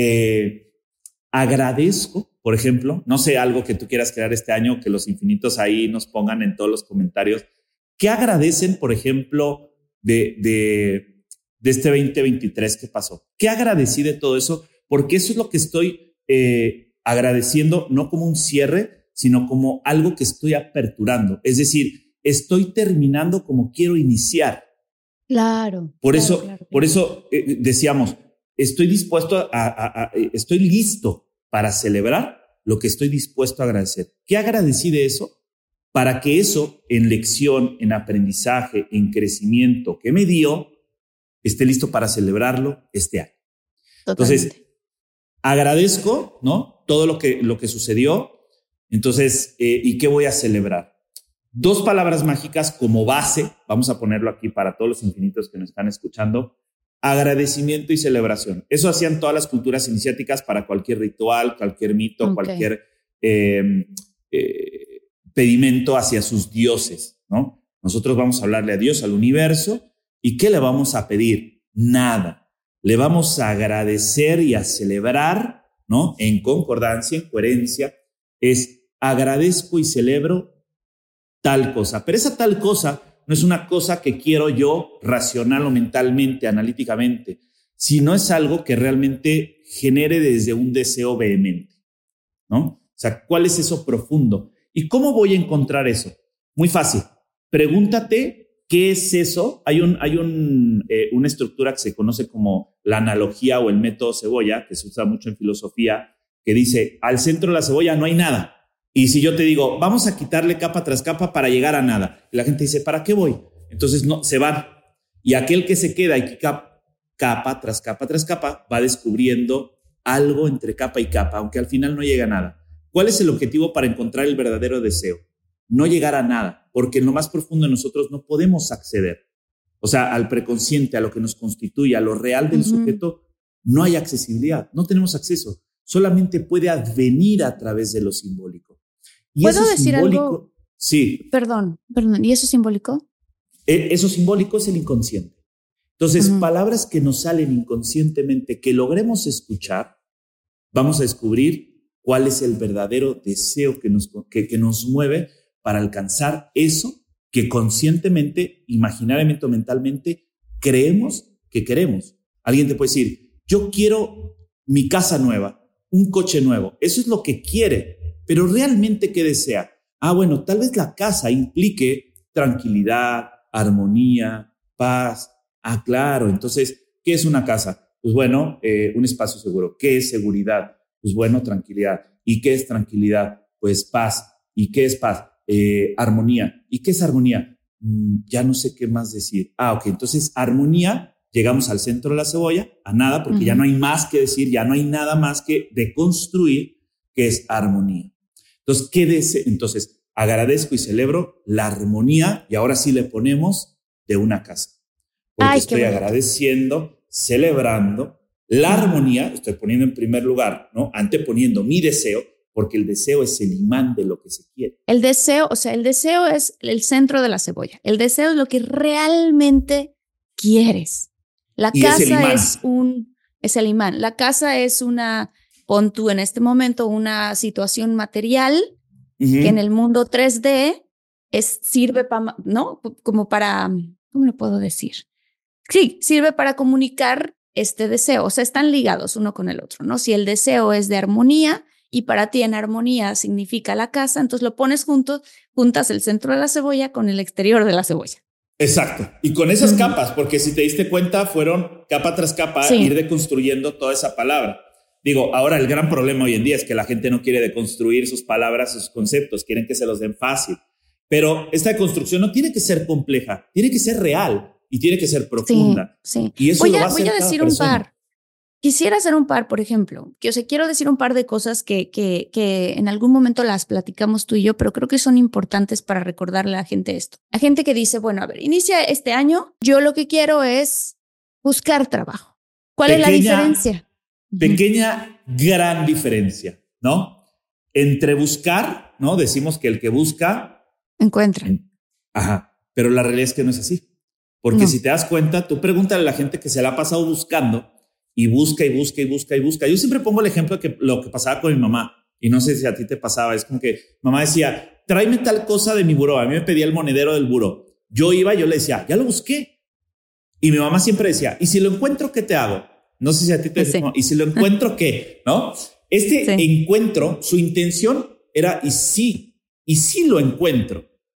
agradezco, por ejemplo, no sé, algo que tú quieras crear este año, que los infinitos ahí nos pongan en todos los comentarios. ¿Qué agradecen, por ejemplo, de este 2023 que pasó? ¿Qué agradecí de todo eso? Porque eso es lo que estoy agradeciendo, no como un cierre, sino como algo que estoy aperturando. Es decir, estoy terminando como quiero iniciar. Claro. Por eso decíamos, estoy dispuesto estoy listo para celebrar lo que estoy dispuesto a agradecer. ¿Qué agradecí de eso? Para que eso en lección, en aprendizaje, en crecimiento que me dio, esté listo para celebrarlo este año. Totalmente. Entonces, agradezco, ¿no? Todo lo que sucedió. Entonces, ¿y qué voy a celebrar? 2 palabras mágicas como base, vamos a ponerlo aquí para todos los infinitos que nos están escuchando: agradecimiento y celebración. Eso hacían todas las culturas iniciáticas para cualquier ritual, cualquier mito, cualquier pedimento hacia sus dioses, ¿no? Nosotros vamos a hablarle a Dios, al universo, ¿y qué le vamos a pedir? Nada. Le vamos a agradecer y a celebrar, ¿no? En concordancia, en coherencia, es agradezco y celebro tal cosa. Pero esa tal cosa no es una cosa que quiero yo racional o mentalmente, analíticamente, sino es algo que realmente genere desde un deseo vehemente, ¿no? O sea, ¿cuál es eso profundo? ¿Y cómo voy a encontrar eso? Muy fácil. Pregúntate qué es eso. Hay una estructura que se conoce como la analogía o el método cebolla, que se usa mucho en filosofía, que dice, al centro de la cebolla no hay nada. Y si yo te digo, vamos a quitarle capa tras capa para llegar a nada, y la gente dice, ¿para qué voy? Entonces no, se van. Y aquel que se queda y capa tras capa tras capa va descubriendo algo entre capa y capa, aunque al final no llega a nada. ¿Cuál es el objetivo para encontrar el verdadero deseo? No llegar a nada, porque en lo más profundo de nosotros no podemos acceder. o sea, al preconsciente, a lo que nos constituye, a lo real del sujeto, no hay accesibilidad, no tenemos acceso. Solamente puede advenir a través de lo simbólico. Y ¿Puedo eso decir simbólico, algo? Sí. Perdón. ¿Y eso simbólico? Eso simbólico es el inconsciente. Entonces, palabras que nos salen inconscientemente, que logremos escuchar, vamos a descubrir cuál es el verdadero deseo que nos mueve para alcanzar eso que conscientemente, imaginariamente o mentalmente creemos que queremos. Alguien te puede decir, yo quiero mi casa nueva, un coche nuevo. Eso es lo que quiere, pero realmente ¿qué desea? Bueno, tal vez la casa implique tranquilidad, armonía, paz. Claro. Entonces, ¿qué es una casa? Pues bueno, un espacio seguro. ¿Qué es seguridad? Pues bueno, tranquilidad. ¿Y qué es tranquilidad? Pues paz. ¿Y qué es paz? Armonía. ¿Y qué es armonía? Ya no sé qué más decir. Ok. Entonces, armonía, llegamos al centro de la cebolla, a nada, porque ya no hay más que decir, ya no hay nada más que deconstruir, que es armonía. Entonces, ¿qué deseo? Entonces, agradezco y celebro la armonía, y ahora sí le ponemos de una casa. Porque estoy agradeciendo, celebrando la armonía, estoy poniendo en primer lugar, ¿no? Anteponiendo mi deseo, porque el deseo es el imán de lo que se quiere. El deseo, o sea, el deseo es el centro de la cebolla. El deseo es lo que realmente quieres. La casa es el imán. La casa es pon tú en este momento una situación material que en el mundo 3D sirve para, ¿no? Como para, ¿cómo lo puedo decir? Sí, sirve para comunicar este deseo. O sea, están ligados uno con el otro, ¿no? Si el deseo es de armonía y para ti en armonía significa la casa, entonces lo pones juntas el centro de la cebolla con el exterior de la cebolla. Exacto. Y con esas capas, porque si te diste cuenta, fueron capa tras capa ir deconstruyendo toda esa palabra. Digo, ahora el gran problema hoy en día es que la gente no quiere deconstruir sus palabras, sus conceptos, quieren que se los den fácil. Pero esta deconstrucción no tiene que ser compleja, tiene que ser real. Y tiene que ser profunda. Sí. Y eso voy a hacer decir un par. Quisiera hacer un par, por ejemplo. Quiero decir un par de cosas que en algún momento las platicamos tú y yo, pero creo que son importantes para recordarle a la gente esto. La gente que dice, bueno, a ver, inicia este año, yo lo que quiero es buscar trabajo. ¿Cuál es la diferencia? Pequeña, gran diferencia, ¿no? Entre buscar, ¿no? Decimos que el que busca... encuentra. Pero la realidad es que no es así. Porque si te das cuenta, tú pregúntale a la gente que se la ha pasado buscando y busca y busca y busca y busca. Yo siempre pongo el ejemplo de lo que pasaba con mi mamá. Y no sé si a ti te pasaba. Es como que mamá decía, tráeme tal cosa de mi buró. A mí me pedía el monedero del buró. Yo iba, yo le decía, ya lo busqué. Y mi mamá siempre decía, ¿y si lo encuentro, qué te hago? No sé si a ti te decía, ¿y si lo encuentro, qué? ¿No? Encuentro, su intención era, ¿y si lo encuentro?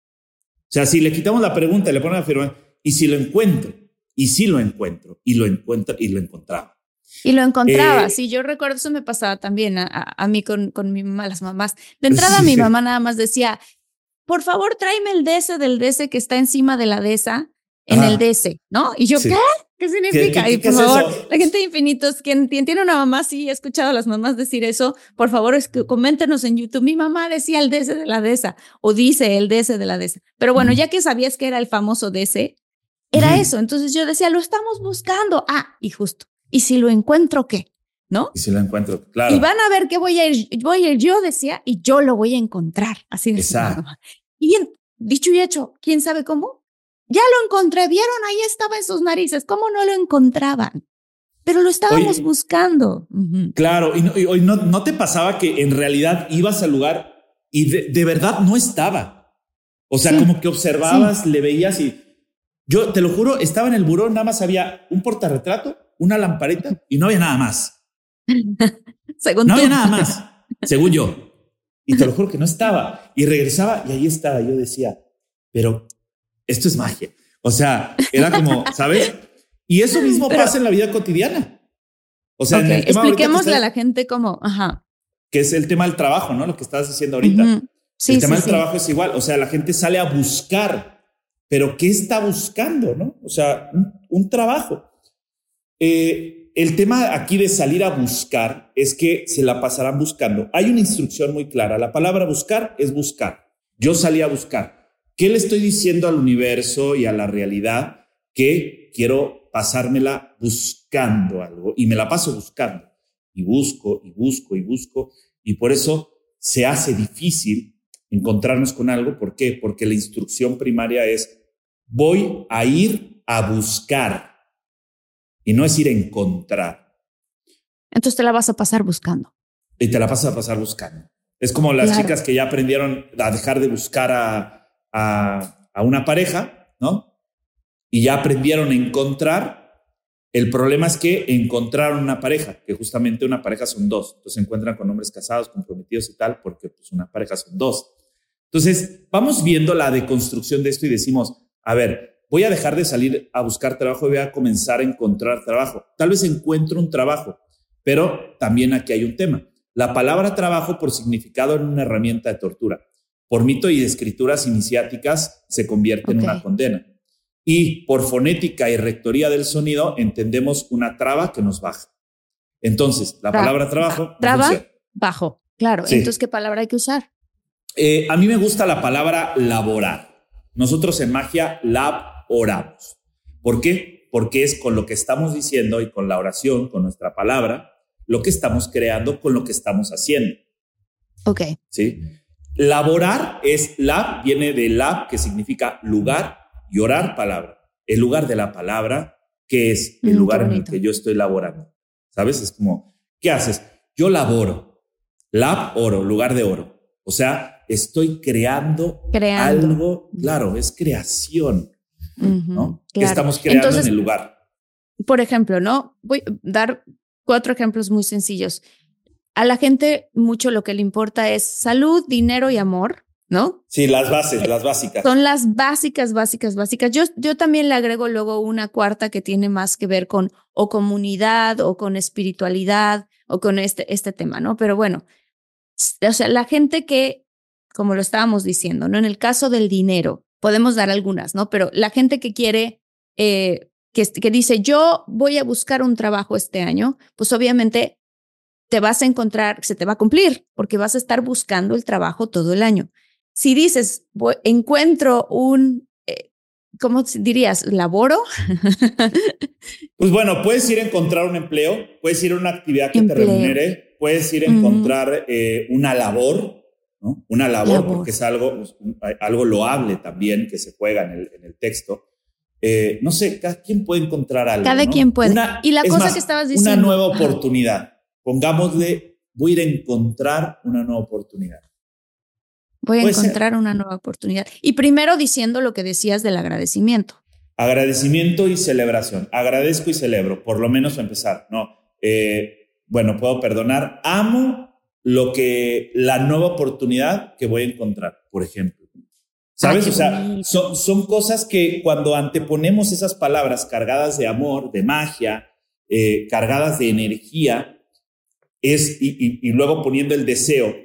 O sea, si le quitamos la pregunta y le ponemos la afirmación, ¿y si lo encuentro? Y sí lo encuentro. Y lo encuentro y lo encontraba. Y lo encontraba. Sí, yo recuerdo, eso me pasaba también a mí con mi mamá, las mamás. De entrada, mi mamá nada más decía, por favor, tráeme el DS del DS que está encima de la DESA en el DS, ¿no? Y yo, ¿qué? ¿Qué significa? Y por favor, la gente de Infinitos, quien tiene una mamá, sí, he escuchado a las mamás decir eso, por favor, coméntenos en YouTube. Mi mamá decía el DS de la DESA o dice el DS de la DESA. Pero bueno, ya que sabías que era el famoso DS, era eso. Entonces yo decía, lo estamos buscando. Y justo. ¿Y si lo encuentro qué? ¿No? Y si lo encuentro, claro. Y van a ver que voy a ir, yo decía, y yo lo voy a encontrar. Así decía. Y bien, dicho y hecho, ¿quién sabe cómo? Ya lo encontré, ¿vieron? Ahí estaba en sus narices. ¿Cómo no lo encontraban? Pero lo estábamos buscando. Claro, y hoy no te pasaba que en realidad ibas al lugar y de verdad no estaba. O sea, como que observabas, le veías y yo te lo juro, estaba en el buró, nada más había un portarretrato, una lamparita y no había nada más. Según no tú. había nada más, según yo. Y te lo juro que no estaba. Y regresaba y ahí estaba. Yo decía, pero esto es magia. O sea, era como, ¿sabes? Y eso mismo pasa en la vida cotidiana. O sea, en el tema expliquémosle a la gente cómo, que es el tema del trabajo, ¿no? Lo que estás diciendo ahorita. El tema del trabajo es igual. O sea, la gente sale a buscar, pero ¿qué está buscando, no? O sea, un trabajo. El tema aquí de salir a buscar es que se la pasarán buscando. Hay una instrucción muy clara. La palabra buscar es buscar. Yo salí a buscar. ¿Qué le estoy diciendo al universo y a la realidad? que quiero pasármela buscando algo y me la paso buscando y busco y busco y busco y por eso se hace difícil encontrarnos con algo. ¿Por qué? Porque la instrucción primaria es voy a ir a buscar y no es ir a encontrar. Entonces te la vas a pasar buscando. Y te la vas a pasar buscando. Es como las chicas que ya aprendieron a dejar de buscar a una pareja, ¿no? Y ya aprendieron a encontrar. El problema es que encontraron una pareja, que justamente una pareja son dos. Entonces se encuentran con hombres casados, comprometidos y tal, porque pues una pareja son dos. Entonces vamos viendo la deconstrucción de esto y decimos, a ver, voy a dejar de salir a buscar trabajo y voy a comenzar a encontrar trabajo. Tal vez encuentro un trabajo, pero también aquí hay un tema. La palabra trabajo por significado en una herramienta de tortura. Por mito y escrituras iniciáticas se convierte en una condena. Y por fonética y rectoría del sonido entendemos una traba que nos baja. Entonces, la palabra trabajo... Traba, bajo, claro. Sí. Entonces, ¿qué palabra hay que usar? A mí me gusta la palabra laborar. Nosotros en magia laboramos. ¿Por qué? Porque es con lo que estamos diciendo y con la oración, con nuestra palabra, lo que estamos creando con lo que estamos haciendo. Ok. ¿Sí? Laborar es lab, viene de lab, que significa lugar, y orar, palabra. El lugar de la palabra, que es el lugar en el que yo estoy laborando. ¿Sabes? Es como, ¿qué haces? Yo laboro. Lab, oro, lugar de oro. O sea, estoy creando. Algo. Claro, es creación. ¿No? Claro. Que estamos creando. Entonces, en el lugar. Por ejemplo, ¿no? Voy a dar 4 ejemplos muy sencillos. A la gente mucho lo que le importa es salud, dinero y amor, ¿no? Sí, las bases, las básicas. Son las básicas. Yo también le agrego luego una cuarta que tiene más que ver con o comunidad o con espiritualidad o con este tema, ¿no? Pero bueno, o sea, la gente que, como lo estábamos diciendo, ¿no? En el caso del dinero, podemos dar algunas, ¿no? Pero la gente que quiere, que dice, yo voy a buscar un trabajo este año, pues obviamente te vas a encontrar, se te va a cumplir, porque vas a estar buscando el trabajo todo el año. Si dices, encuentro un, ¿cómo dirías? ¿Laboro? Pues bueno, puedes ir a encontrar un empleo, puedes ir a una actividad que te remunere, puedes ir a encontrar una labor, ¿no? Una labor, porque es algo loable también que se juega en el texto. No sé, cada quien puede encontrar algo. Cada quien puede. Y la cosa que estabas diciendo. Una nueva oportunidad. Pongámosle, voy a ir a encontrar una nueva oportunidad. Voy a encontrar una nueva oportunidad. Y primero diciendo lo que decías del agradecimiento. Agradecimiento y celebración. Agradezco y celebro, por lo menos a empezar. No, bueno, puedo perdonar. Amo la nueva oportunidad que voy a encontrar, por ejemplo. ¿Sabes? O sea, son cosas que cuando anteponemos esas palabras cargadas de amor, de magia, cargadas de energía, y luego poniendo el deseo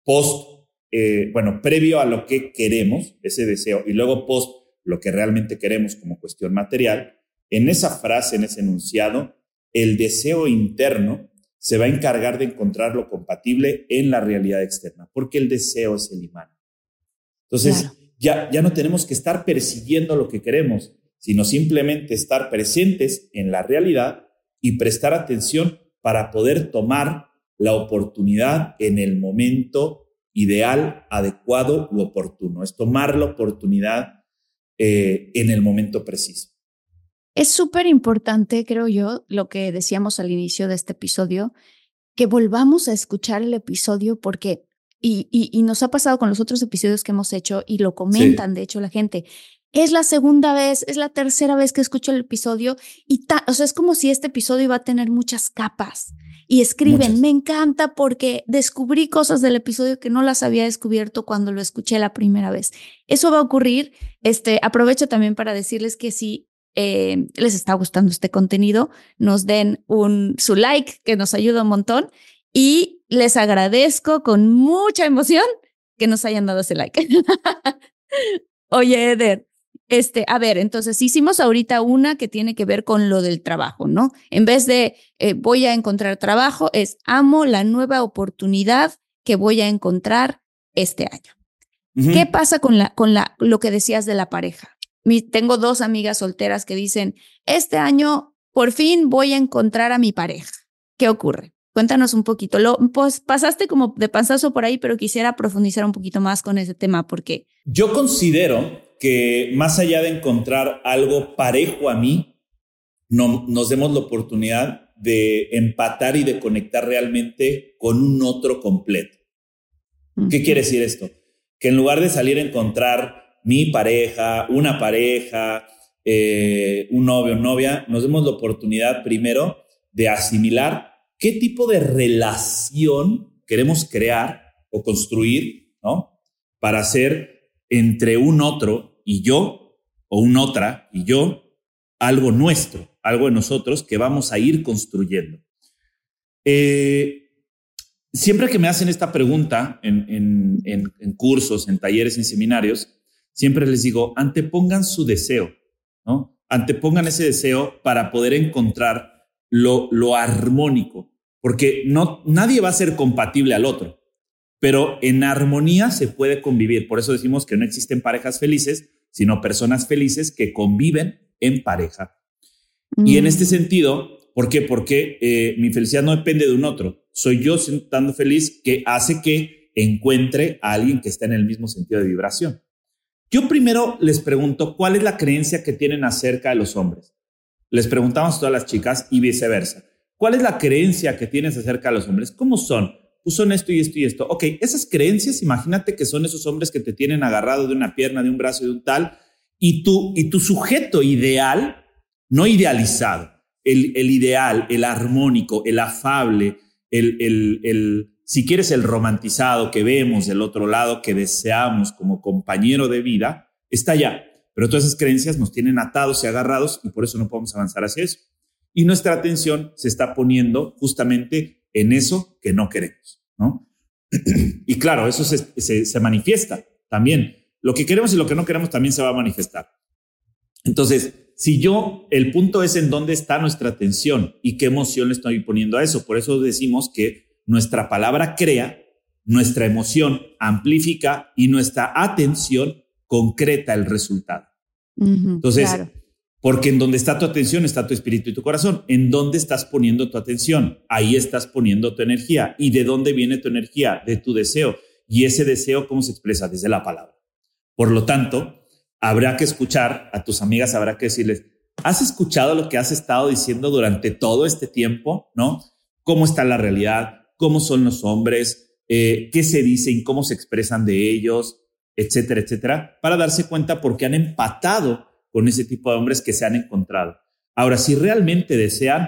previo a lo que queremos, ese deseo, y luego post lo que realmente queremos como cuestión material, en esa frase, en ese enunciado, el deseo interno se va a encargar de encontrar lo compatible en la realidad externa, porque el deseo es el imán. Entonces, ya no tenemos que estar persiguiendo lo que queremos, sino simplemente estar presentes en la realidad y prestar atención para poder tomar la oportunidad en el momento ideal, adecuado u oportuno. Es tomar la oportunidad en el momento preciso. Es súper importante, creo yo, lo que decíamos al inicio de este episodio, que volvamos a escuchar el episodio porque, y nos ha pasado con los otros episodios que hemos hecho y lo comentan, de hecho, la gente. Es la segunda vez, es la tercera vez que escucho el episodio o sea, es como si este episodio iba a tener muchas capas y escriben, me encanta porque descubrí cosas del episodio que no las había descubierto cuando lo escuché la primera vez. Eso va a ocurrir. Aprovecho también para decirles que si les está gustando este contenido, nos den su like, que nos ayuda un montón, y les agradezco con mucha emoción que nos hayan dado ese like. Oye, Eder, a ver, entonces hicimos ahorita una que tiene que ver con lo del trabajo, ¿no? En vez de voy a encontrar trabajo, es amo la nueva oportunidad que voy a encontrar este año. ¿Qué pasa con lo que decías de la pareja? tengo 2 amigas solteras que dicen, este año por fin voy a encontrar a mi pareja. ¿Qué ocurre? Cuéntanos un poquito. Pues pasaste como de panzazo por ahí, pero quisiera profundizar un poquito más con ese tema porque... Yo considero que más allá de encontrar algo parejo a mí, nos demos la oportunidad de empatar y de conectar realmente con un otro completo. ¿Qué quiere decir esto? Que en lugar de salir a encontrar mi pareja, una pareja, un novio o novia, nos demos la oportunidad primero de asimilar qué tipo de relación queremos crear o construir, ¿no? Para hacer entre un otro y yo, o un otra y yo, algo nuestro, algo de nosotros que vamos a ir construyendo. Siempre que me hacen esta pregunta en cursos, en talleres, en seminarios, siempre les digo, antepongan su deseo, ¿no? Antepongan ese deseo para poder encontrar lo armónico, porque nadie va a ser compatible al otro, pero en armonía se puede convivir. Por eso decimos que no existen parejas felices, sino personas felices que conviven en pareja. Y en este sentido, ¿por qué? Porque mi felicidad no depende de un otro. Soy yo estando feliz que hace que encuentre a alguien que está en el mismo sentido de vibración. Yo primero les pregunto, ¿cuál es la creencia que tienen acerca de los hombres? Les preguntamos a todas las chicas y viceversa. ¿Cuál es la creencia que tienes acerca de los hombres? ¿Cómo son? Pues son esto y esto y esto. Ok, esas creencias, imagínate que son esos hombres que te tienen agarrado de una pierna, de un brazo y de un tal, y tu sujeto ideal, no idealizado, el ideal, el armónico, el afable, si quieres el romantizado que vemos del otro lado, que deseamos como compañero de vida, está allá. Pero todas esas creencias nos tienen atados y agarrados y por eso no podemos avanzar hacia eso. Y nuestra atención se está poniendo justamente en eso que no queremos, ¿no? Y claro, eso se manifiesta también. Lo que queremos y lo que no queremos también se va a manifestar. Entonces, el punto es en dónde está nuestra atención y qué emoción le estoy poniendo a eso. Por eso decimos que nuestra palabra crea, nuestra emoción amplifica y nuestra atención concreta el resultado. Entonces, claro. Porque en donde está tu atención está tu espíritu y tu corazón. ¿En dónde estás poniendo tu atención? Ahí estás poniendo tu energía. ¿Y de dónde viene tu energía? De tu deseo. Y ese deseo, ¿cómo se expresa? Desde la palabra. Por lo tanto, habrá que escuchar a tus amigas, habrá que decirles, ¿has escuchado lo que has estado diciendo durante todo este tiempo? ¿No? ¿Cómo está la realidad? ¿Cómo son los hombres? ¿Qué se dicen? ¿Cómo se expresan de ellos? Etcétera, etcétera. Para darse cuenta porque han empatado con ese tipo de hombres que se han encontrado. Ahora, si realmente desean,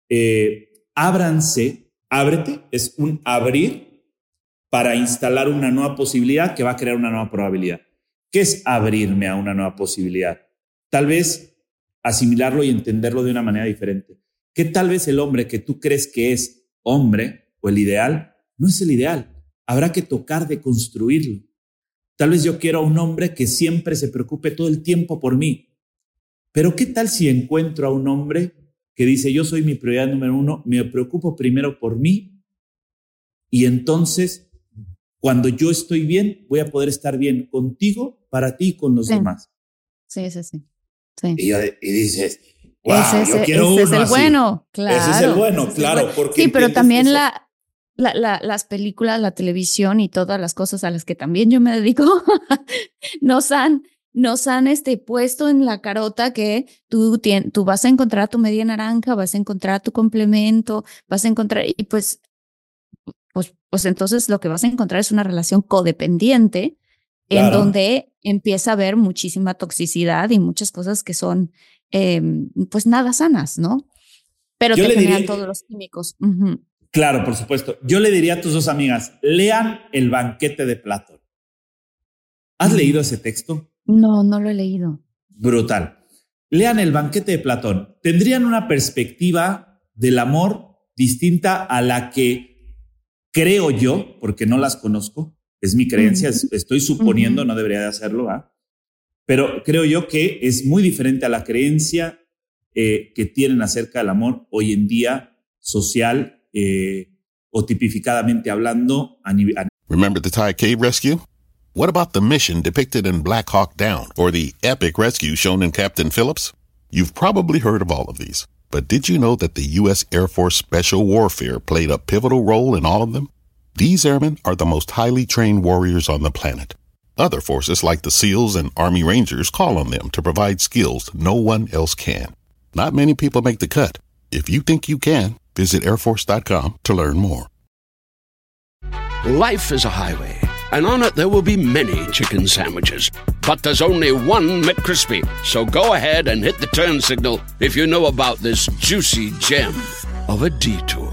ábrete, es un abrir para instalar una nueva posibilidad que va a crear una nueva probabilidad. ¿Qué es abrirme a una nueva posibilidad? Tal vez asimilarlo y entenderlo de una manera diferente. Que tal vez el hombre que tú crees que es hombre o el ideal, no es el ideal. Habrá que tocar de construirlo. Tal vez yo quiero a un hombre que siempre se preocupe todo el tiempo por mí. Pero ¿qué tal si encuentro a un hombre que dice, yo soy mi prioridad número 1, me preocupo primero por mí y entonces cuando yo estoy bien, voy a poder estar bien contigo, para ti y con los demás? Sí. Y dices, wow, yo quiero uno así. Ese es el bueno, claro. Ese es el bueno, claro. Porque sí, pero también las películas, la televisión y todas las cosas a las que también yo me dedico nos han puesto en la carota que tú vas a encontrar a tu media naranja, vas a encontrar a tu complemento, vas a encontrar, y pues entonces lo que vas a encontrar es una relación codependiente, claro, en donde empieza a haber muchísima toxicidad y muchas cosas que son pues nada sanas, ¿no? Pero te generan todos los químicos. Uh-huh. Claro, por supuesto. Yo le diría a tus 2 amigas, lean El banquete de Platón. ¿Has leído ese texto? No lo he leído. Brutal. Lean El banquete de Platón. Tendrían una perspectiva del amor distinta a la que creo yo, porque no las conozco, es mi creencia, estoy suponiendo, no debería de hacerlo, pero creo yo que es muy diferente a la creencia que tienen acerca del amor hoy en día, social o tipificadamente hablando a nivel. Remember the Thai cave rescue? What about the mission depicted in Black Hawk Down or the epic rescue shown in Captain Phillips? You've probably heard of all of these, but did you know that the U.S. Air Force Special Warfare played a pivotal role in all of them? These airmen are the most highly trained warriors on the planet. Other forces like the SEALs and Army Rangers call on them to provide skills no one else can. Not many people make the cut. If you think you can, visit airforce.com to learn more. Life is a highway, and on it there will be many chicken sandwiches. But there's only one McCrispy. So go ahead and hit the turn signal if you know about this juicy gem of a detour.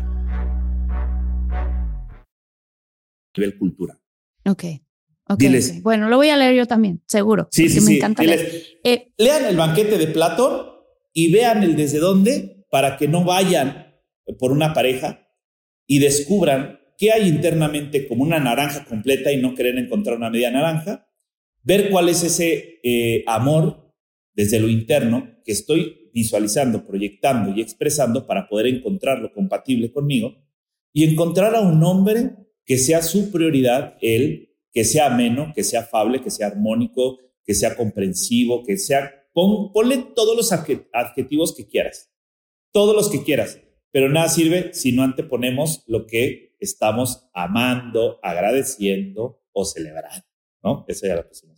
Nivel cultura. Ok. Diles. Ok. Bueno, lo voy a leer yo también, seguro. Sí, porque me encanta Diles, leer. lean el banquete de Platón y vean el desde dónde para que no vayan por una pareja y descubran qué hay internamente como una naranja completa y no querer encontrar una media naranja. Ver cuál es ese amor desde lo interno que estoy visualizando, proyectando y expresando para poder encontrarlo compatible conmigo y encontrar a un hombre que sea su prioridad, él, que sea ameno, que sea afable, que sea armónico, que sea comprensivo, que sea... Ponle todos los adjetivos que quieras, todos los que quieras, pero nada sirve si no anteponemos lo que estamos amando, agradeciendo o celebrando, ¿no? Eso ya lo pusimos.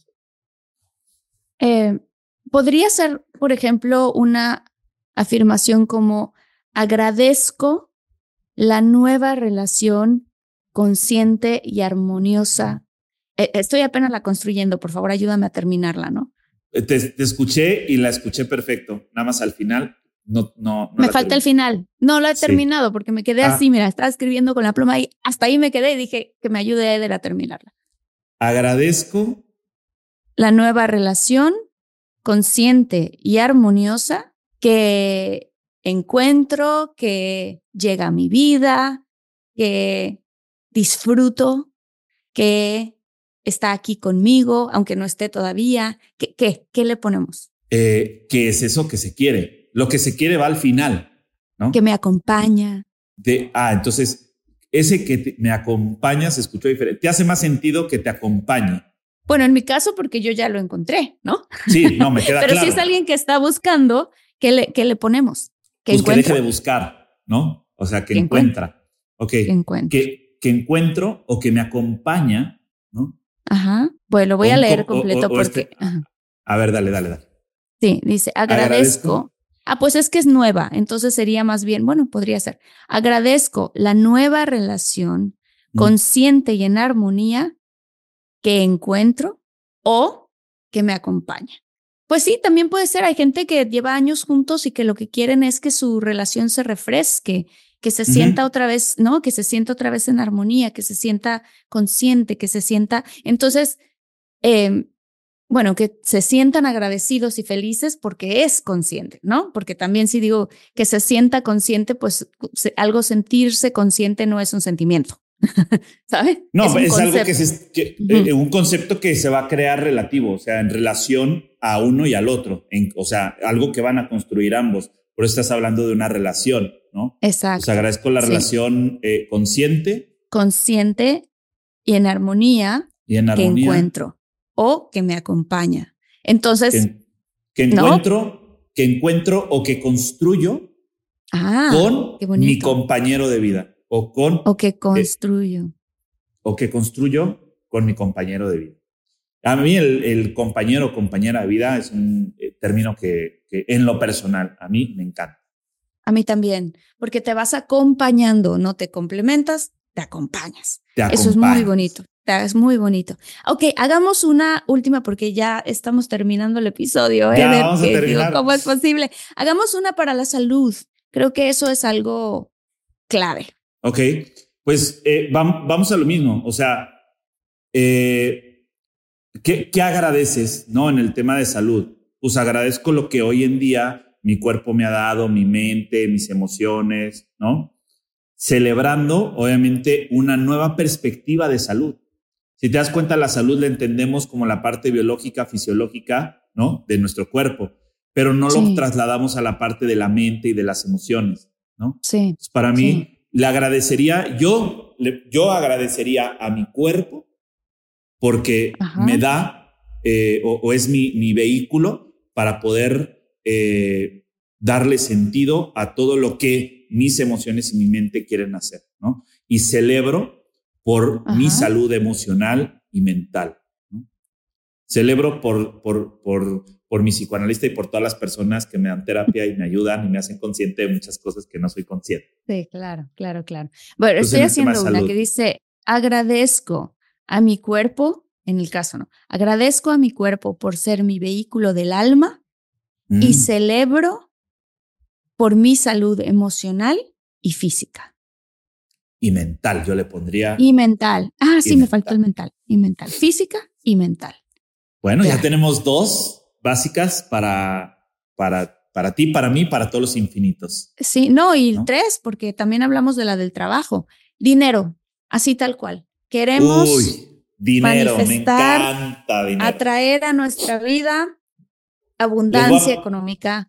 Podría ser, por ejemplo, una afirmación como agradezco la nueva relación consciente y armoniosa. Estoy apenas la construyendo, por favor, ayúdame a terminarla, ¿no? Te escuché y la escuché perfecto. Nada más al final no me falta el final. No lo he terminado porque me quedé así, mira, estaba escribiendo con la pluma y hasta ahí me quedé y dije que me ayude Eder a terminarla. Agradezco la nueva relación consciente y armoniosa que encuentro, que llega a mi vida, que disfruto, que está aquí conmigo, aunque no esté todavía. ¿Qué le ponemos? ¿Qué es eso que se quiere? Lo que se quiere va al final, ¿no? Que me acompaña. Entonces, ese que me acompaña se escuchó diferente. ¿Te hace más sentido que te acompañe? Bueno, en mi caso, porque yo ya lo encontré, ¿no? Sí, no, me queda Pero claro. si es alguien que está buscando, ¿qué le ponemos? Que deje de buscar, ¿no? O sea, que encuentra. Ok. Que encuentro o que me acompaña, ¿no? Ajá. Bueno, lo voy a leer completo porque... A ver, dale. Sí, dice, agradezco. Pues es que es nueva, entonces sería más bien, bueno, podría ser. Agradezco la nueva relación consciente y en armonía que encuentro o que me acompaña. Pues sí, también puede ser. Hay gente que lleva años juntos y que lo que quieren es que su relación se refresque, que se sienta otra vez, ¿no? Que se sienta otra vez en armonía, que se sienta consciente, que se sienta... Entonces, bueno, que se sientan agradecidos y felices porque es consciente, ¿no? Porque también si digo que se sienta consciente, pues algo sentirse consciente no es un sentimiento, ¿sabes? No, es algo un concepto que se va a crear relativo, o sea, en relación a uno y al otro, o sea, algo que van a construir ambos. Por eso estás hablando de una relación, ¿no? Exacto. O sea, agradezco la relación consciente. Consciente y en armonía que encuentro o que me acompaña. Entonces... Que encuentro o que construyo con mi compañero de vida. O que construyo con mi compañero de vida. A mí el compañero o compañera de vida es un término que en lo personal a mí me encanta. A mí también, porque te vas acompañando, no te complementas, te acompañas. Eso es muy bonito. Es muy bonito. Ok, hagamos una última porque ya estamos terminando el episodio. Vamos a terminar. ¿Cómo es posible? Hagamos una para la salud. Creo que eso es algo clave. Ok, pues vamos a lo mismo. O sea, ¿qué agradeces, no? En el tema de salud. Pues agradezco lo que hoy en día mi cuerpo me ha dado, mi mente, mis emociones, ¿no? Celebrando, obviamente, una nueva perspectiva de salud. Si te das cuenta, la salud la entendemos como la parte biológica, fisiológica, ¿no? De nuestro cuerpo, pero no lo trasladamos a la parte de la mente y de las emociones, ¿no? Sí. Entonces, para mí, le agradecería, yo agradecería a mi cuerpo porque me da o es mi vehículo para poder darle sentido a todo lo que mis emociones y mi mente quieren hacer, ¿no? Y celebro por mi salud emocional y mental, ¿no? Celebro por mi psicoanalista y por todas las personas que me dan terapia y me ayudan y me hacen consciente de muchas cosas que no soy consciente. Sí, claro. Bueno, estoy haciendo una que dice, agradezco a mi cuerpo, en el caso, ¿no? Agradezco a mi cuerpo por ser mi vehículo del alma y celebro por mi salud emocional y física. Y mental, yo le pondría. Y mental. Ah, sí, me faltó el mental. Y mental. Física y mental. Bueno, ya tenemos 2 básicas para ti, para mí, para todos los infinitos. Sí, ¿no? 3, porque también hablamos de la del trabajo. Dinero, así tal cual. Queremos dinero, manifestar, me encanta dinero. Atraer a nuestra vida abundancia económica.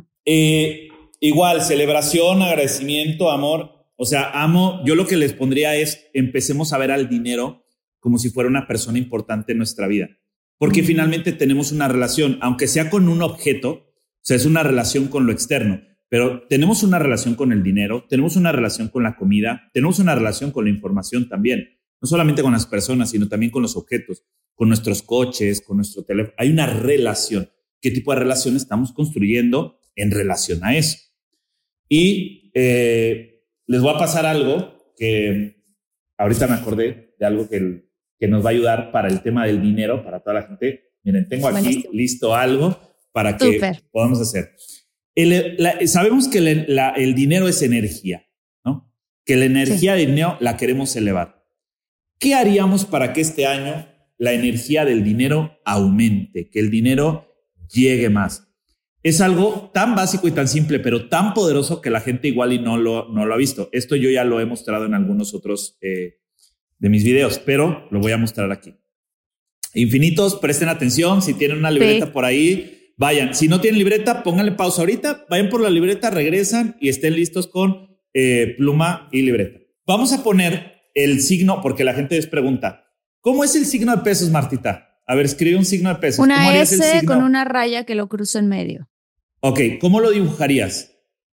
Igual, celebración, agradecimiento, amor. O sea, yo lo que les pondría es, empecemos a ver al dinero como si fuera una persona importante en nuestra vida. Porque finalmente tenemos una relación, aunque sea con un objeto, o sea, es una relación con lo externo, pero tenemos una relación con el dinero, tenemos una relación con la comida, tenemos una relación con la información también. No solamente con las personas, sino también con los objetos, con nuestros coches, con nuestro teléfono. Hay una relación. ¿Qué tipo de relación estamos construyendo en relación a eso? Y les voy a pasar algo que ahorita me acordé de algo que nos va a ayudar para el tema del dinero, para toda la gente. Miren, tengo aquí listo algo para que podamos hacer. Sabemos que el dinero es energía, ¿no? Que la energía del dinero la queremos elevar. ¿Qué haríamos para que este año la energía del dinero aumente, que el dinero llegue más? Es algo tan básico y tan simple, pero tan poderoso que la gente igual y no lo ha visto. Esto yo ya lo he mostrado en algunos otros de mis videos, pero lo voy a mostrar aquí. Infinitos, presten atención. Si tienen una libreta por ahí, vayan. Si no tienen libreta, pónganle pausa ahorita, vayan por la libreta, regresan y estén listos con pluma y libreta. Vamos a poner el signo, porque la gente les pregunta, ¿cómo es el signo de pesos, Martita? A ver, escribe un signo de pesos. Una S con una raya que lo cruza en medio. Ok, ¿cómo lo dibujarías?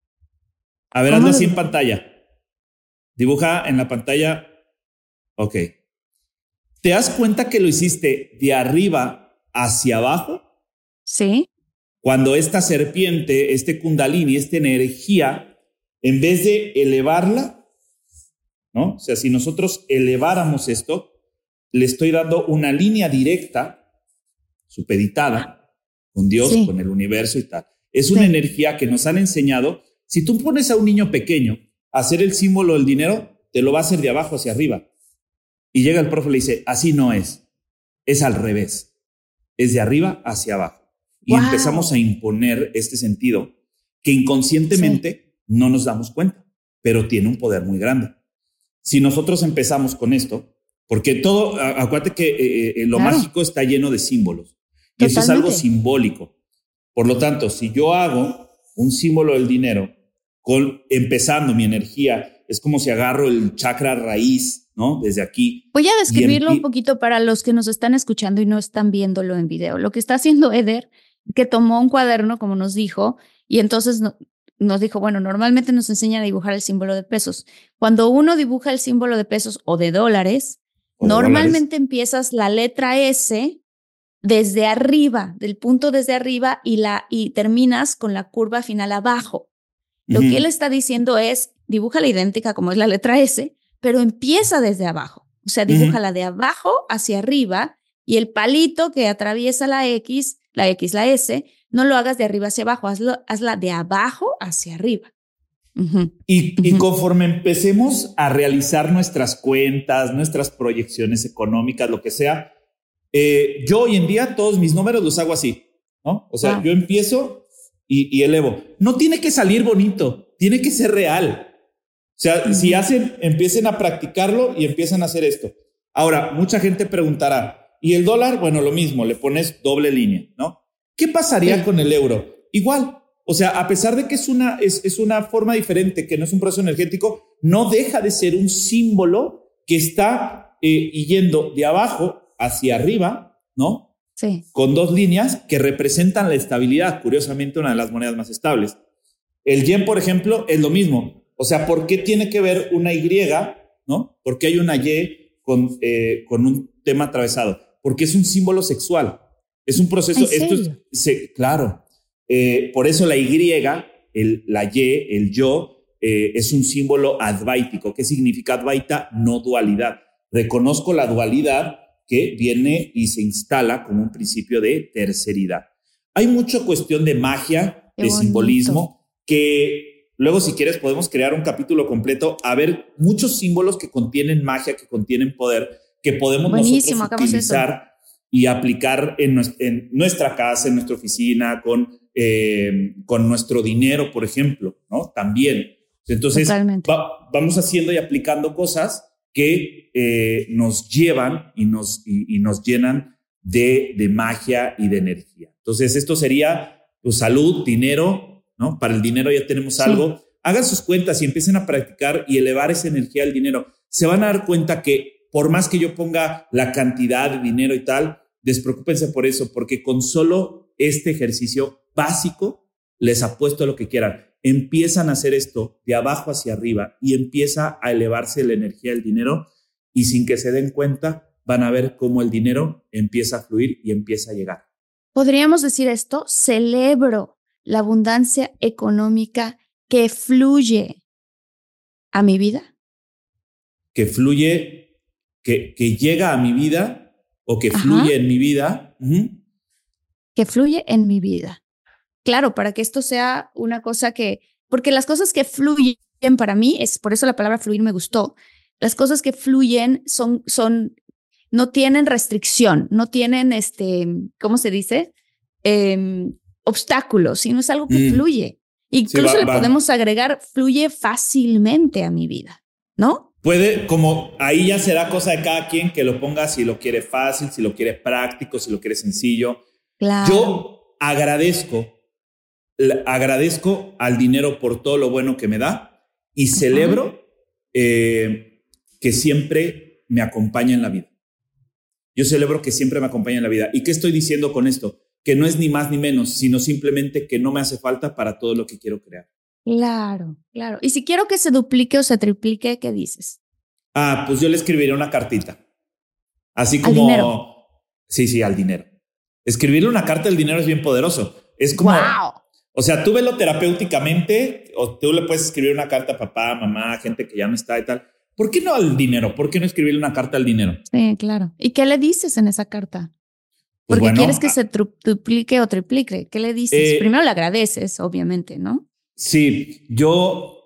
A ver, hazlo así en pantalla. Dibuja en la pantalla. Ok. ¿Te das cuenta que lo hiciste de arriba hacia abajo? Sí. Cuando esta serpiente, este kundalini, esta energía, en vez de elevarla, ¿no? O sea, si nosotros eleváramos esto, le estoy dando una línea directa, supeditada, con Dios, con el universo y tal. Es una energía que nos han enseñado. Si tú pones a un niño pequeño a hacer el símbolo del dinero, te lo va a hacer de abajo hacia arriba. Y llega el profe y le dice, así no es al revés. Es de arriba hacia abajo. Y empezamos a imponer este sentido que inconscientemente no nos damos cuenta, pero tiene un poder muy grande. Si nosotros empezamos con esto, porque todo, acuérdate que lo mágico está lleno de símbolos. Y eso es algo simbólico. Por lo tanto, si yo hago un símbolo del dinero, empezando mi energía, es como si agarro el chakra raíz, ¿no? Desde aquí. Voy a describirlo un poquito para los que nos están escuchando y no están viéndolo en video. Lo que está haciendo Eder, que tomó un cuaderno, como nos dijo, y entonces nos dijo, bueno, normalmente nos enseñan a dibujar el símbolo de pesos. Cuando uno dibuja el símbolo de pesos o de dólares, normalmente empiezas la letra S desde arriba, del punto desde arriba y terminas con la curva final abajo. Lo que él está diciendo es, dibújala idéntica como es la letra S, pero empieza desde abajo. O sea, dibújala de abajo hacia arriba y el palito que atraviesa la X, la S, no lo hagas de arriba hacia abajo, hazla de abajo hacia arriba. Y conforme empecemos a realizar nuestras cuentas, nuestras proyecciones económicas, lo que sea, yo hoy en día todos mis números los hago así, ¿no? O sea, yo empiezo y elevo. No tiene que salir bonito, tiene que ser real. O sea, si empiecen a practicarlo y empiezan a hacer esto. Ahora, mucha gente preguntará, ¿y el dólar? Bueno, lo mismo, le pones doble línea, ¿no? ¿Qué pasaría con el euro? Igual. O sea, a pesar de que es una forma diferente, que no es un proceso energético, no deja de ser un símbolo que está yendo de abajo hacia arriba, ¿no? Sí. Con 2 líneas que representan la estabilidad. Curiosamente, una de las monedas más estables. El yen, por ejemplo, es lo mismo. O sea, ¿por qué tiene que ver una Y, ¿no? ¿Por qué hay una Y con un tema atravesado? Porque es un símbolo sexual. Es un proceso. ¿En serio? Claro. Por eso la Y, la Y, el yo, es un símbolo advaítico. ¿Qué significa Advaita? No dualidad. Reconozco la dualidad que viene y se instala como un principio de terceridad. Hay mucha cuestión de magia, de simbolismo, que luego, si quieres, podemos crear un capítulo completo a ver muchos símbolos que contienen magia, que contienen poder, que podemos nosotros utilizar y aplicar en nuestra casa, en nuestra oficina, con nuestro dinero, por ejemplo, ¿no? También. Entonces, vamos haciendo y aplicando cosas que nos llevan y nos llenan de magia y de energía. Entonces, esto sería pues, salud, dinero, ¿no? Para el dinero ya tenemos algo. Hagan sus cuentas y empiecen a practicar y elevar esa energía al dinero. Se van a dar cuenta que por más que yo ponga la cantidad de dinero y tal, despreocúpense por eso, porque con solo este ejercicio básico, les apuesto a lo que quieran. Empiezan a hacer esto de abajo hacia arriba y empieza a elevarse la energía del dinero y sin que se den cuenta van a ver cómo el dinero empieza a fluir y empieza a llegar. ¿Podríamos decir esto? Celebro la abundancia económica que fluye a mi vida. Que fluye, que llega a mi vida o que fluye en mi vida. Que fluye en mi vida. Claro, para que esto sea una cosa porque las cosas que fluyen para mí, es por eso la palabra fluir me gustó, las cosas que fluyen no tienen restricción, no tienen ¿cómo se dice? Obstáculos, sino es algo que fluye. Incluso le podemos agregar, fluye fácilmente a mi vida, ¿no? Puede, como ahí ya será cosa de cada quien que lo ponga, si lo quiere fácil, si lo quiere práctico, si lo quiere sencillo. Claro. Yo agradezco al dinero por todo lo bueno que me da y celebro que siempre me acompaña en la vida. Yo celebro que siempre me acompaña en la vida. ¿Y qué estoy diciendo con esto? Que no es ni más ni menos, sino simplemente que no me hace falta para todo lo que quiero crear. Claro, claro. Y si quiero que se duplique o se triplique, ¿qué dices? Pues yo le escribiría una cartita. Así como... ¿Al dinero? Sí, al dinero. Escribirle una carta al dinero es bien poderoso. Es como... ¡Wow! O sea, tú velo terapéuticamente o tú le puedes escribir una carta a papá, mamá, gente que ya no está y tal. ¿Por qué no al dinero? ¿Por qué no escribirle una carta al dinero? Sí, claro. ¿Y qué le dices en esa carta? Pues porque quieres que se duplique o triplique. ¿Qué le dices? Primero le agradeces, obviamente, ¿no? Sí, yo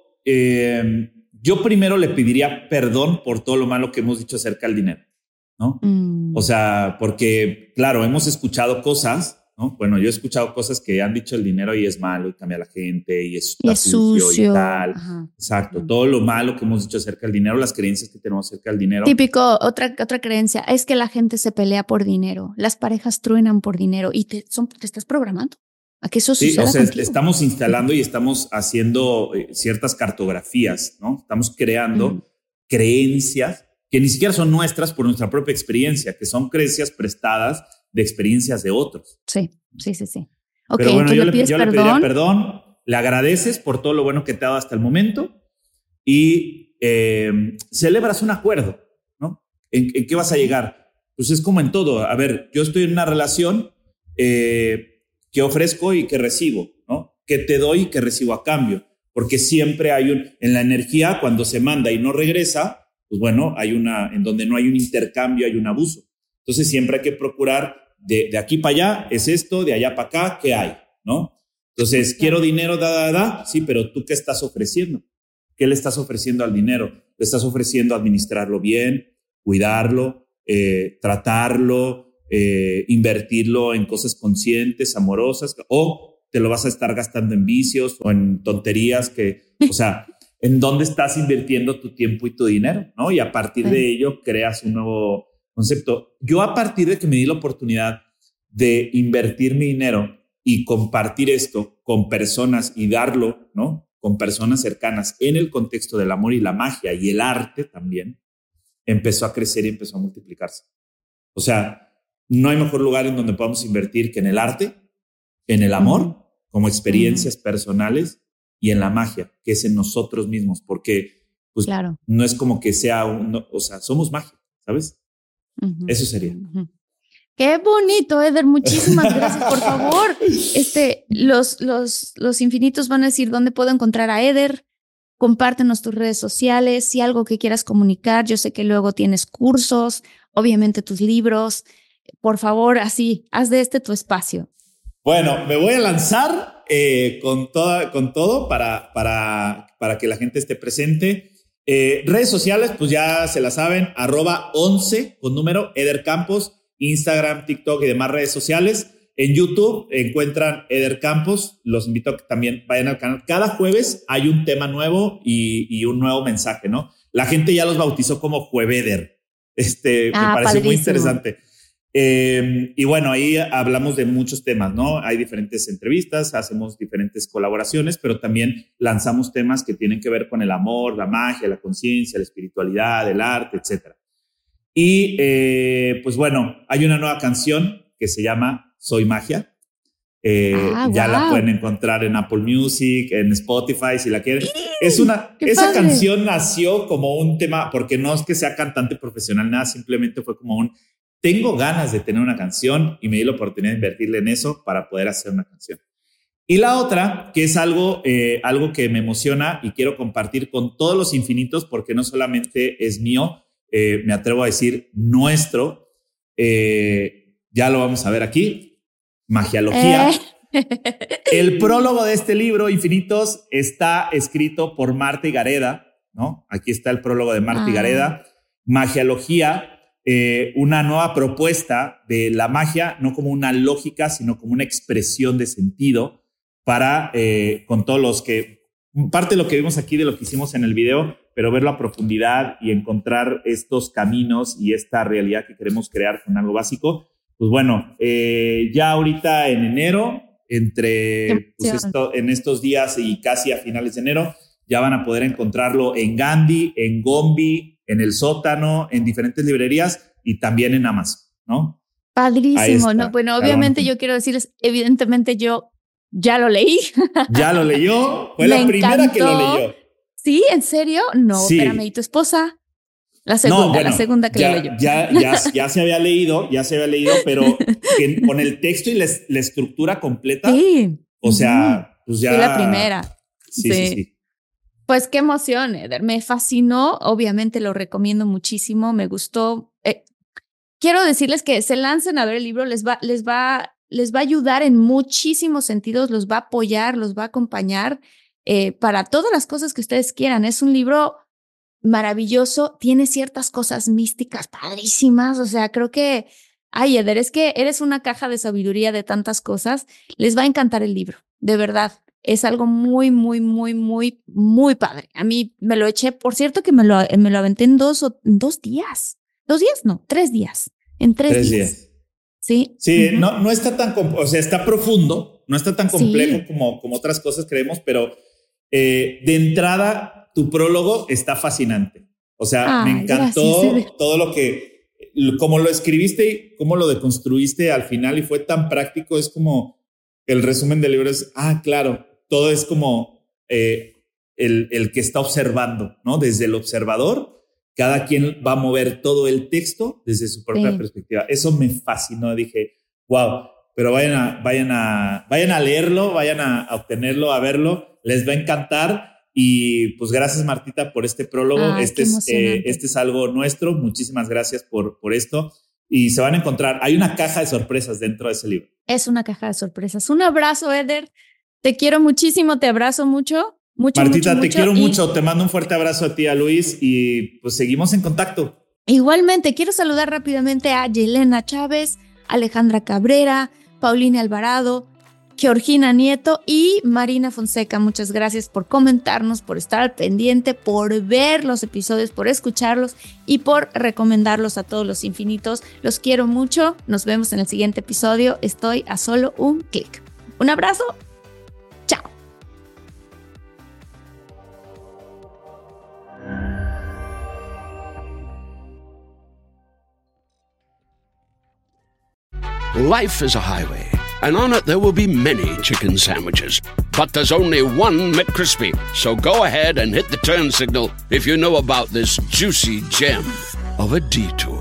primero le pediría perdón por todo lo malo que hemos dicho acerca del dinero, ¿no? O sea, porque, claro, hemos escuchado cosas, ¿no? Bueno, yo he escuchado cosas que han dicho el dinero y es malo y cambia a la gente y es sucio y tal. Ajá. Exacto, todo lo malo que hemos dicho acerca del dinero, las creencias que tenemos acerca del dinero. Típico, otra creencia es que la gente se pelea por dinero, las parejas truenan por dinero y te estás programando a que eso suceda. O sea, contigo. Estamos instalando y estamos haciendo ciertas cartografías, ¿no? Estamos creando creencias que ni siquiera son nuestras por nuestra propia experiencia, que son creencias prestadas de experiencias de otros. Sí. Okay, pero bueno, yo le pediría perdón, le agradeces por todo lo bueno que te ha dado hasta el momento y celebras un acuerdo, ¿no? ¿En qué vas a llegar? Pues es como en todo. A ver, yo estoy en una relación que ofrezco y que recibo, ¿no? Que te doy y que recibo a cambio. Porque siempre hay en la energía, cuando se manda y no regresa, pues bueno, en donde no hay un intercambio, hay un abuso. Entonces siempre hay que procurar de aquí para allá, es esto, de allá para acá, ¿qué hay? ¿No? Entonces, quiero dinero, sí, pero ¿tú qué estás ofreciendo? ¿Qué le estás ofreciendo al dinero? Le estás ofreciendo administrarlo bien, cuidarlo, tratarlo, invertirlo en cosas conscientes, amorosas, o te lo vas a estar gastando en vicios o en tonterías o sea, ¿en dónde estás invirtiendo tu tiempo y tu dinero? ¿No? Y a partir de ello creas un nuevo concepto. Yo, a partir de que me di la oportunidad de invertir mi dinero y compartir esto con personas y darlo, ¿no? Con personas cercanas en el contexto del amor y la magia y el arte también, empezó a crecer y empezó a multiplicarse. O sea, no hay mejor lugar en donde podamos invertir que en el arte, en el amor, como experiencias personales, y en la magia, que es en nosotros mismos, porque pues, no es como que sea o sea, somos magia, ¿sabes? Eso sería. Qué bonito, Eder. Muchísimas gracias. Por favor, los infinitos van a decir dónde puedo encontrar a Eder. Compártenos tus redes sociales, si algo que quieras comunicar. Yo sé que luego tienes cursos, obviamente tus libros. Por favor, así, haz de tu espacio. Bueno, me voy a lanzar con todo para que la gente esté presente. Redes sociales, pues ya se la saben, @11 con número, Eder Campos, Instagram, TikTok y demás redes sociales. En YouTube encuentran Eder Campos. Los invito a que también vayan al canal. Cada jueves hay un tema nuevo y un nuevo mensaje, ¿no? La gente ya los bautizó como Jueveder. Me parece muy interesante. Y bueno, ahí hablamos de muchos temas, ¿no? Hay diferentes entrevistas, hacemos diferentes colaboraciones, pero también lanzamos temas que tienen que ver con el amor, la magia, la conciencia, la espiritualidad, el arte, etc. Y pues bueno, hay una nueva canción que se llama Soy Magia. Ya la pueden encontrar en Apple Music, en Spotify, si la quieren. Esa canción nació como un tema, porque no es que sea cantante profesional, nada, simplemente fue como tengo ganas de tener una canción y me di la oportunidad de invertirle en eso para poder hacer una canción. Y la otra, que es algo que me emociona y quiero compartir con todos los infinitos, porque no solamente es mío, me atrevo a decir nuestro, ya lo vamos a ver aquí, Magialogía. El prólogo de este libro, Infinitos, está escrito por Marta Higareda, ¿no? Aquí está el prólogo de Marta Higareda. Magialogía, una nueva propuesta de la magia, no como una lógica, sino como una expresión de sentido para, con todos los que, parte de lo que vimos aquí, de lo que hicimos en el video, pero verlo a profundidad y encontrar estos caminos y esta realidad que queremos crear con algo básico. Pues bueno, ya ahorita en enero, en estos días y casi a finales de enero, ya van a poder encontrarlo en Gandhi, en Gombi, en El Sótano, en diferentes librerías y también en Amazon, ¿no? Padrísimo, ¿no? Bueno, obviamente yo quiero decirles, evidentemente yo ya lo leí. ¿Ya lo leyó? Fue la primera que lo leyó. ¿Sí? ¿En serio? No, sí. Espérame, ¿y tu esposa? La segunda que lo leyó. Ya se había leído, pero con el texto y la estructura completa. Sí. O sea, pues ya. Fue la primera. Sí. Pues qué emoción, Eder. Me fascinó. Obviamente lo recomiendo muchísimo. Me gustó. Quiero decirles que se lancen a ver el libro. Les va a ayudar en muchísimos sentidos. Los va a apoyar, los va a acompañar para todas las cosas que ustedes quieran. Es un libro maravilloso. Tiene ciertas cosas místicas padrísimas. O sea, creo que, Eder, es que eres una caja de sabiduría de tantas cosas. Les va a encantar el libro, de verdad. Es algo muy, muy, muy, muy, muy padre. A mí me lo eché, por cierto que me lo aventé en 2 días. 2 días, no, 3 días. En 3 días. Sí. Sí, no está tan, o sea, está profundo, no está tan complejo como otras cosas creemos, pero de entrada tu prólogo está fascinante. O sea, me encantó todo lo que, como lo escribiste y cómo lo deconstruiste al final y fue tan práctico, es como el resumen del libro es, claro, todo es como el que está observando, ¿no? Desde el observador, cada quien va a mover todo el texto desde su propia perspectiva. Eso me fascinó. Dije, wow, pero vayan a leerlo, vayan a obtenerlo, a verlo. Les va a encantar. Y pues gracias, Martita, por este prólogo. Este es algo nuestro. Muchísimas gracias por esto. Y se van a encontrar. Hay una caja de sorpresas dentro de ese libro. Es una caja de sorpresas. Un abrazo, Eder. Te quiero muchísimo, te abrazo mucho. Martita, te quiero mucho. Te mando un fuerte abrazo a ti, a Luis, y pues seguimos en contacto. Igualmente, quiero saludar rápidamente a Yelena Chávez, Alejandra Cabrera, Paulina Alvarado, Georgina Nieto y Marina Fonseca. Muchas gracias por comentarnos, por estar al pendiente, por ver los episodios, por escucharlos y por recomendarlos a todos los infinitos. Los quiero mucho. Nos vemos en el siguiente episodio. Estoy a solo un clic. Un abrazo. Chao. Life is a highway, and on it there will be many chicken sandwiches. But there's only one McCrispy. So go ahead and hit the turn signal if you know about this juicy gem of a detour.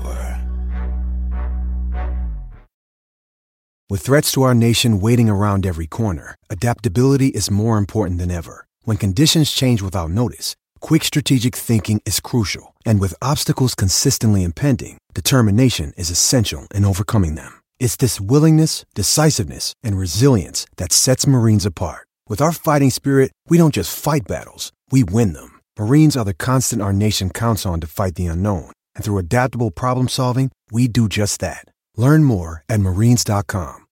With threats to our nation waiting around every corner, adaptability is more important than ever. When conditions change without notice, quick strategic thinking is crucial. And with obstacles consistently impending, determination is essential in overcoming them. It's this willingness, decisiveness, and resilience that sets Marines apart. With our fighting spirit, we don't just fight battles, we win them. Marines are the constant our nation counts on to fight the unknown. And through adaptable problem solving, we do just that. Learn more at marines.com.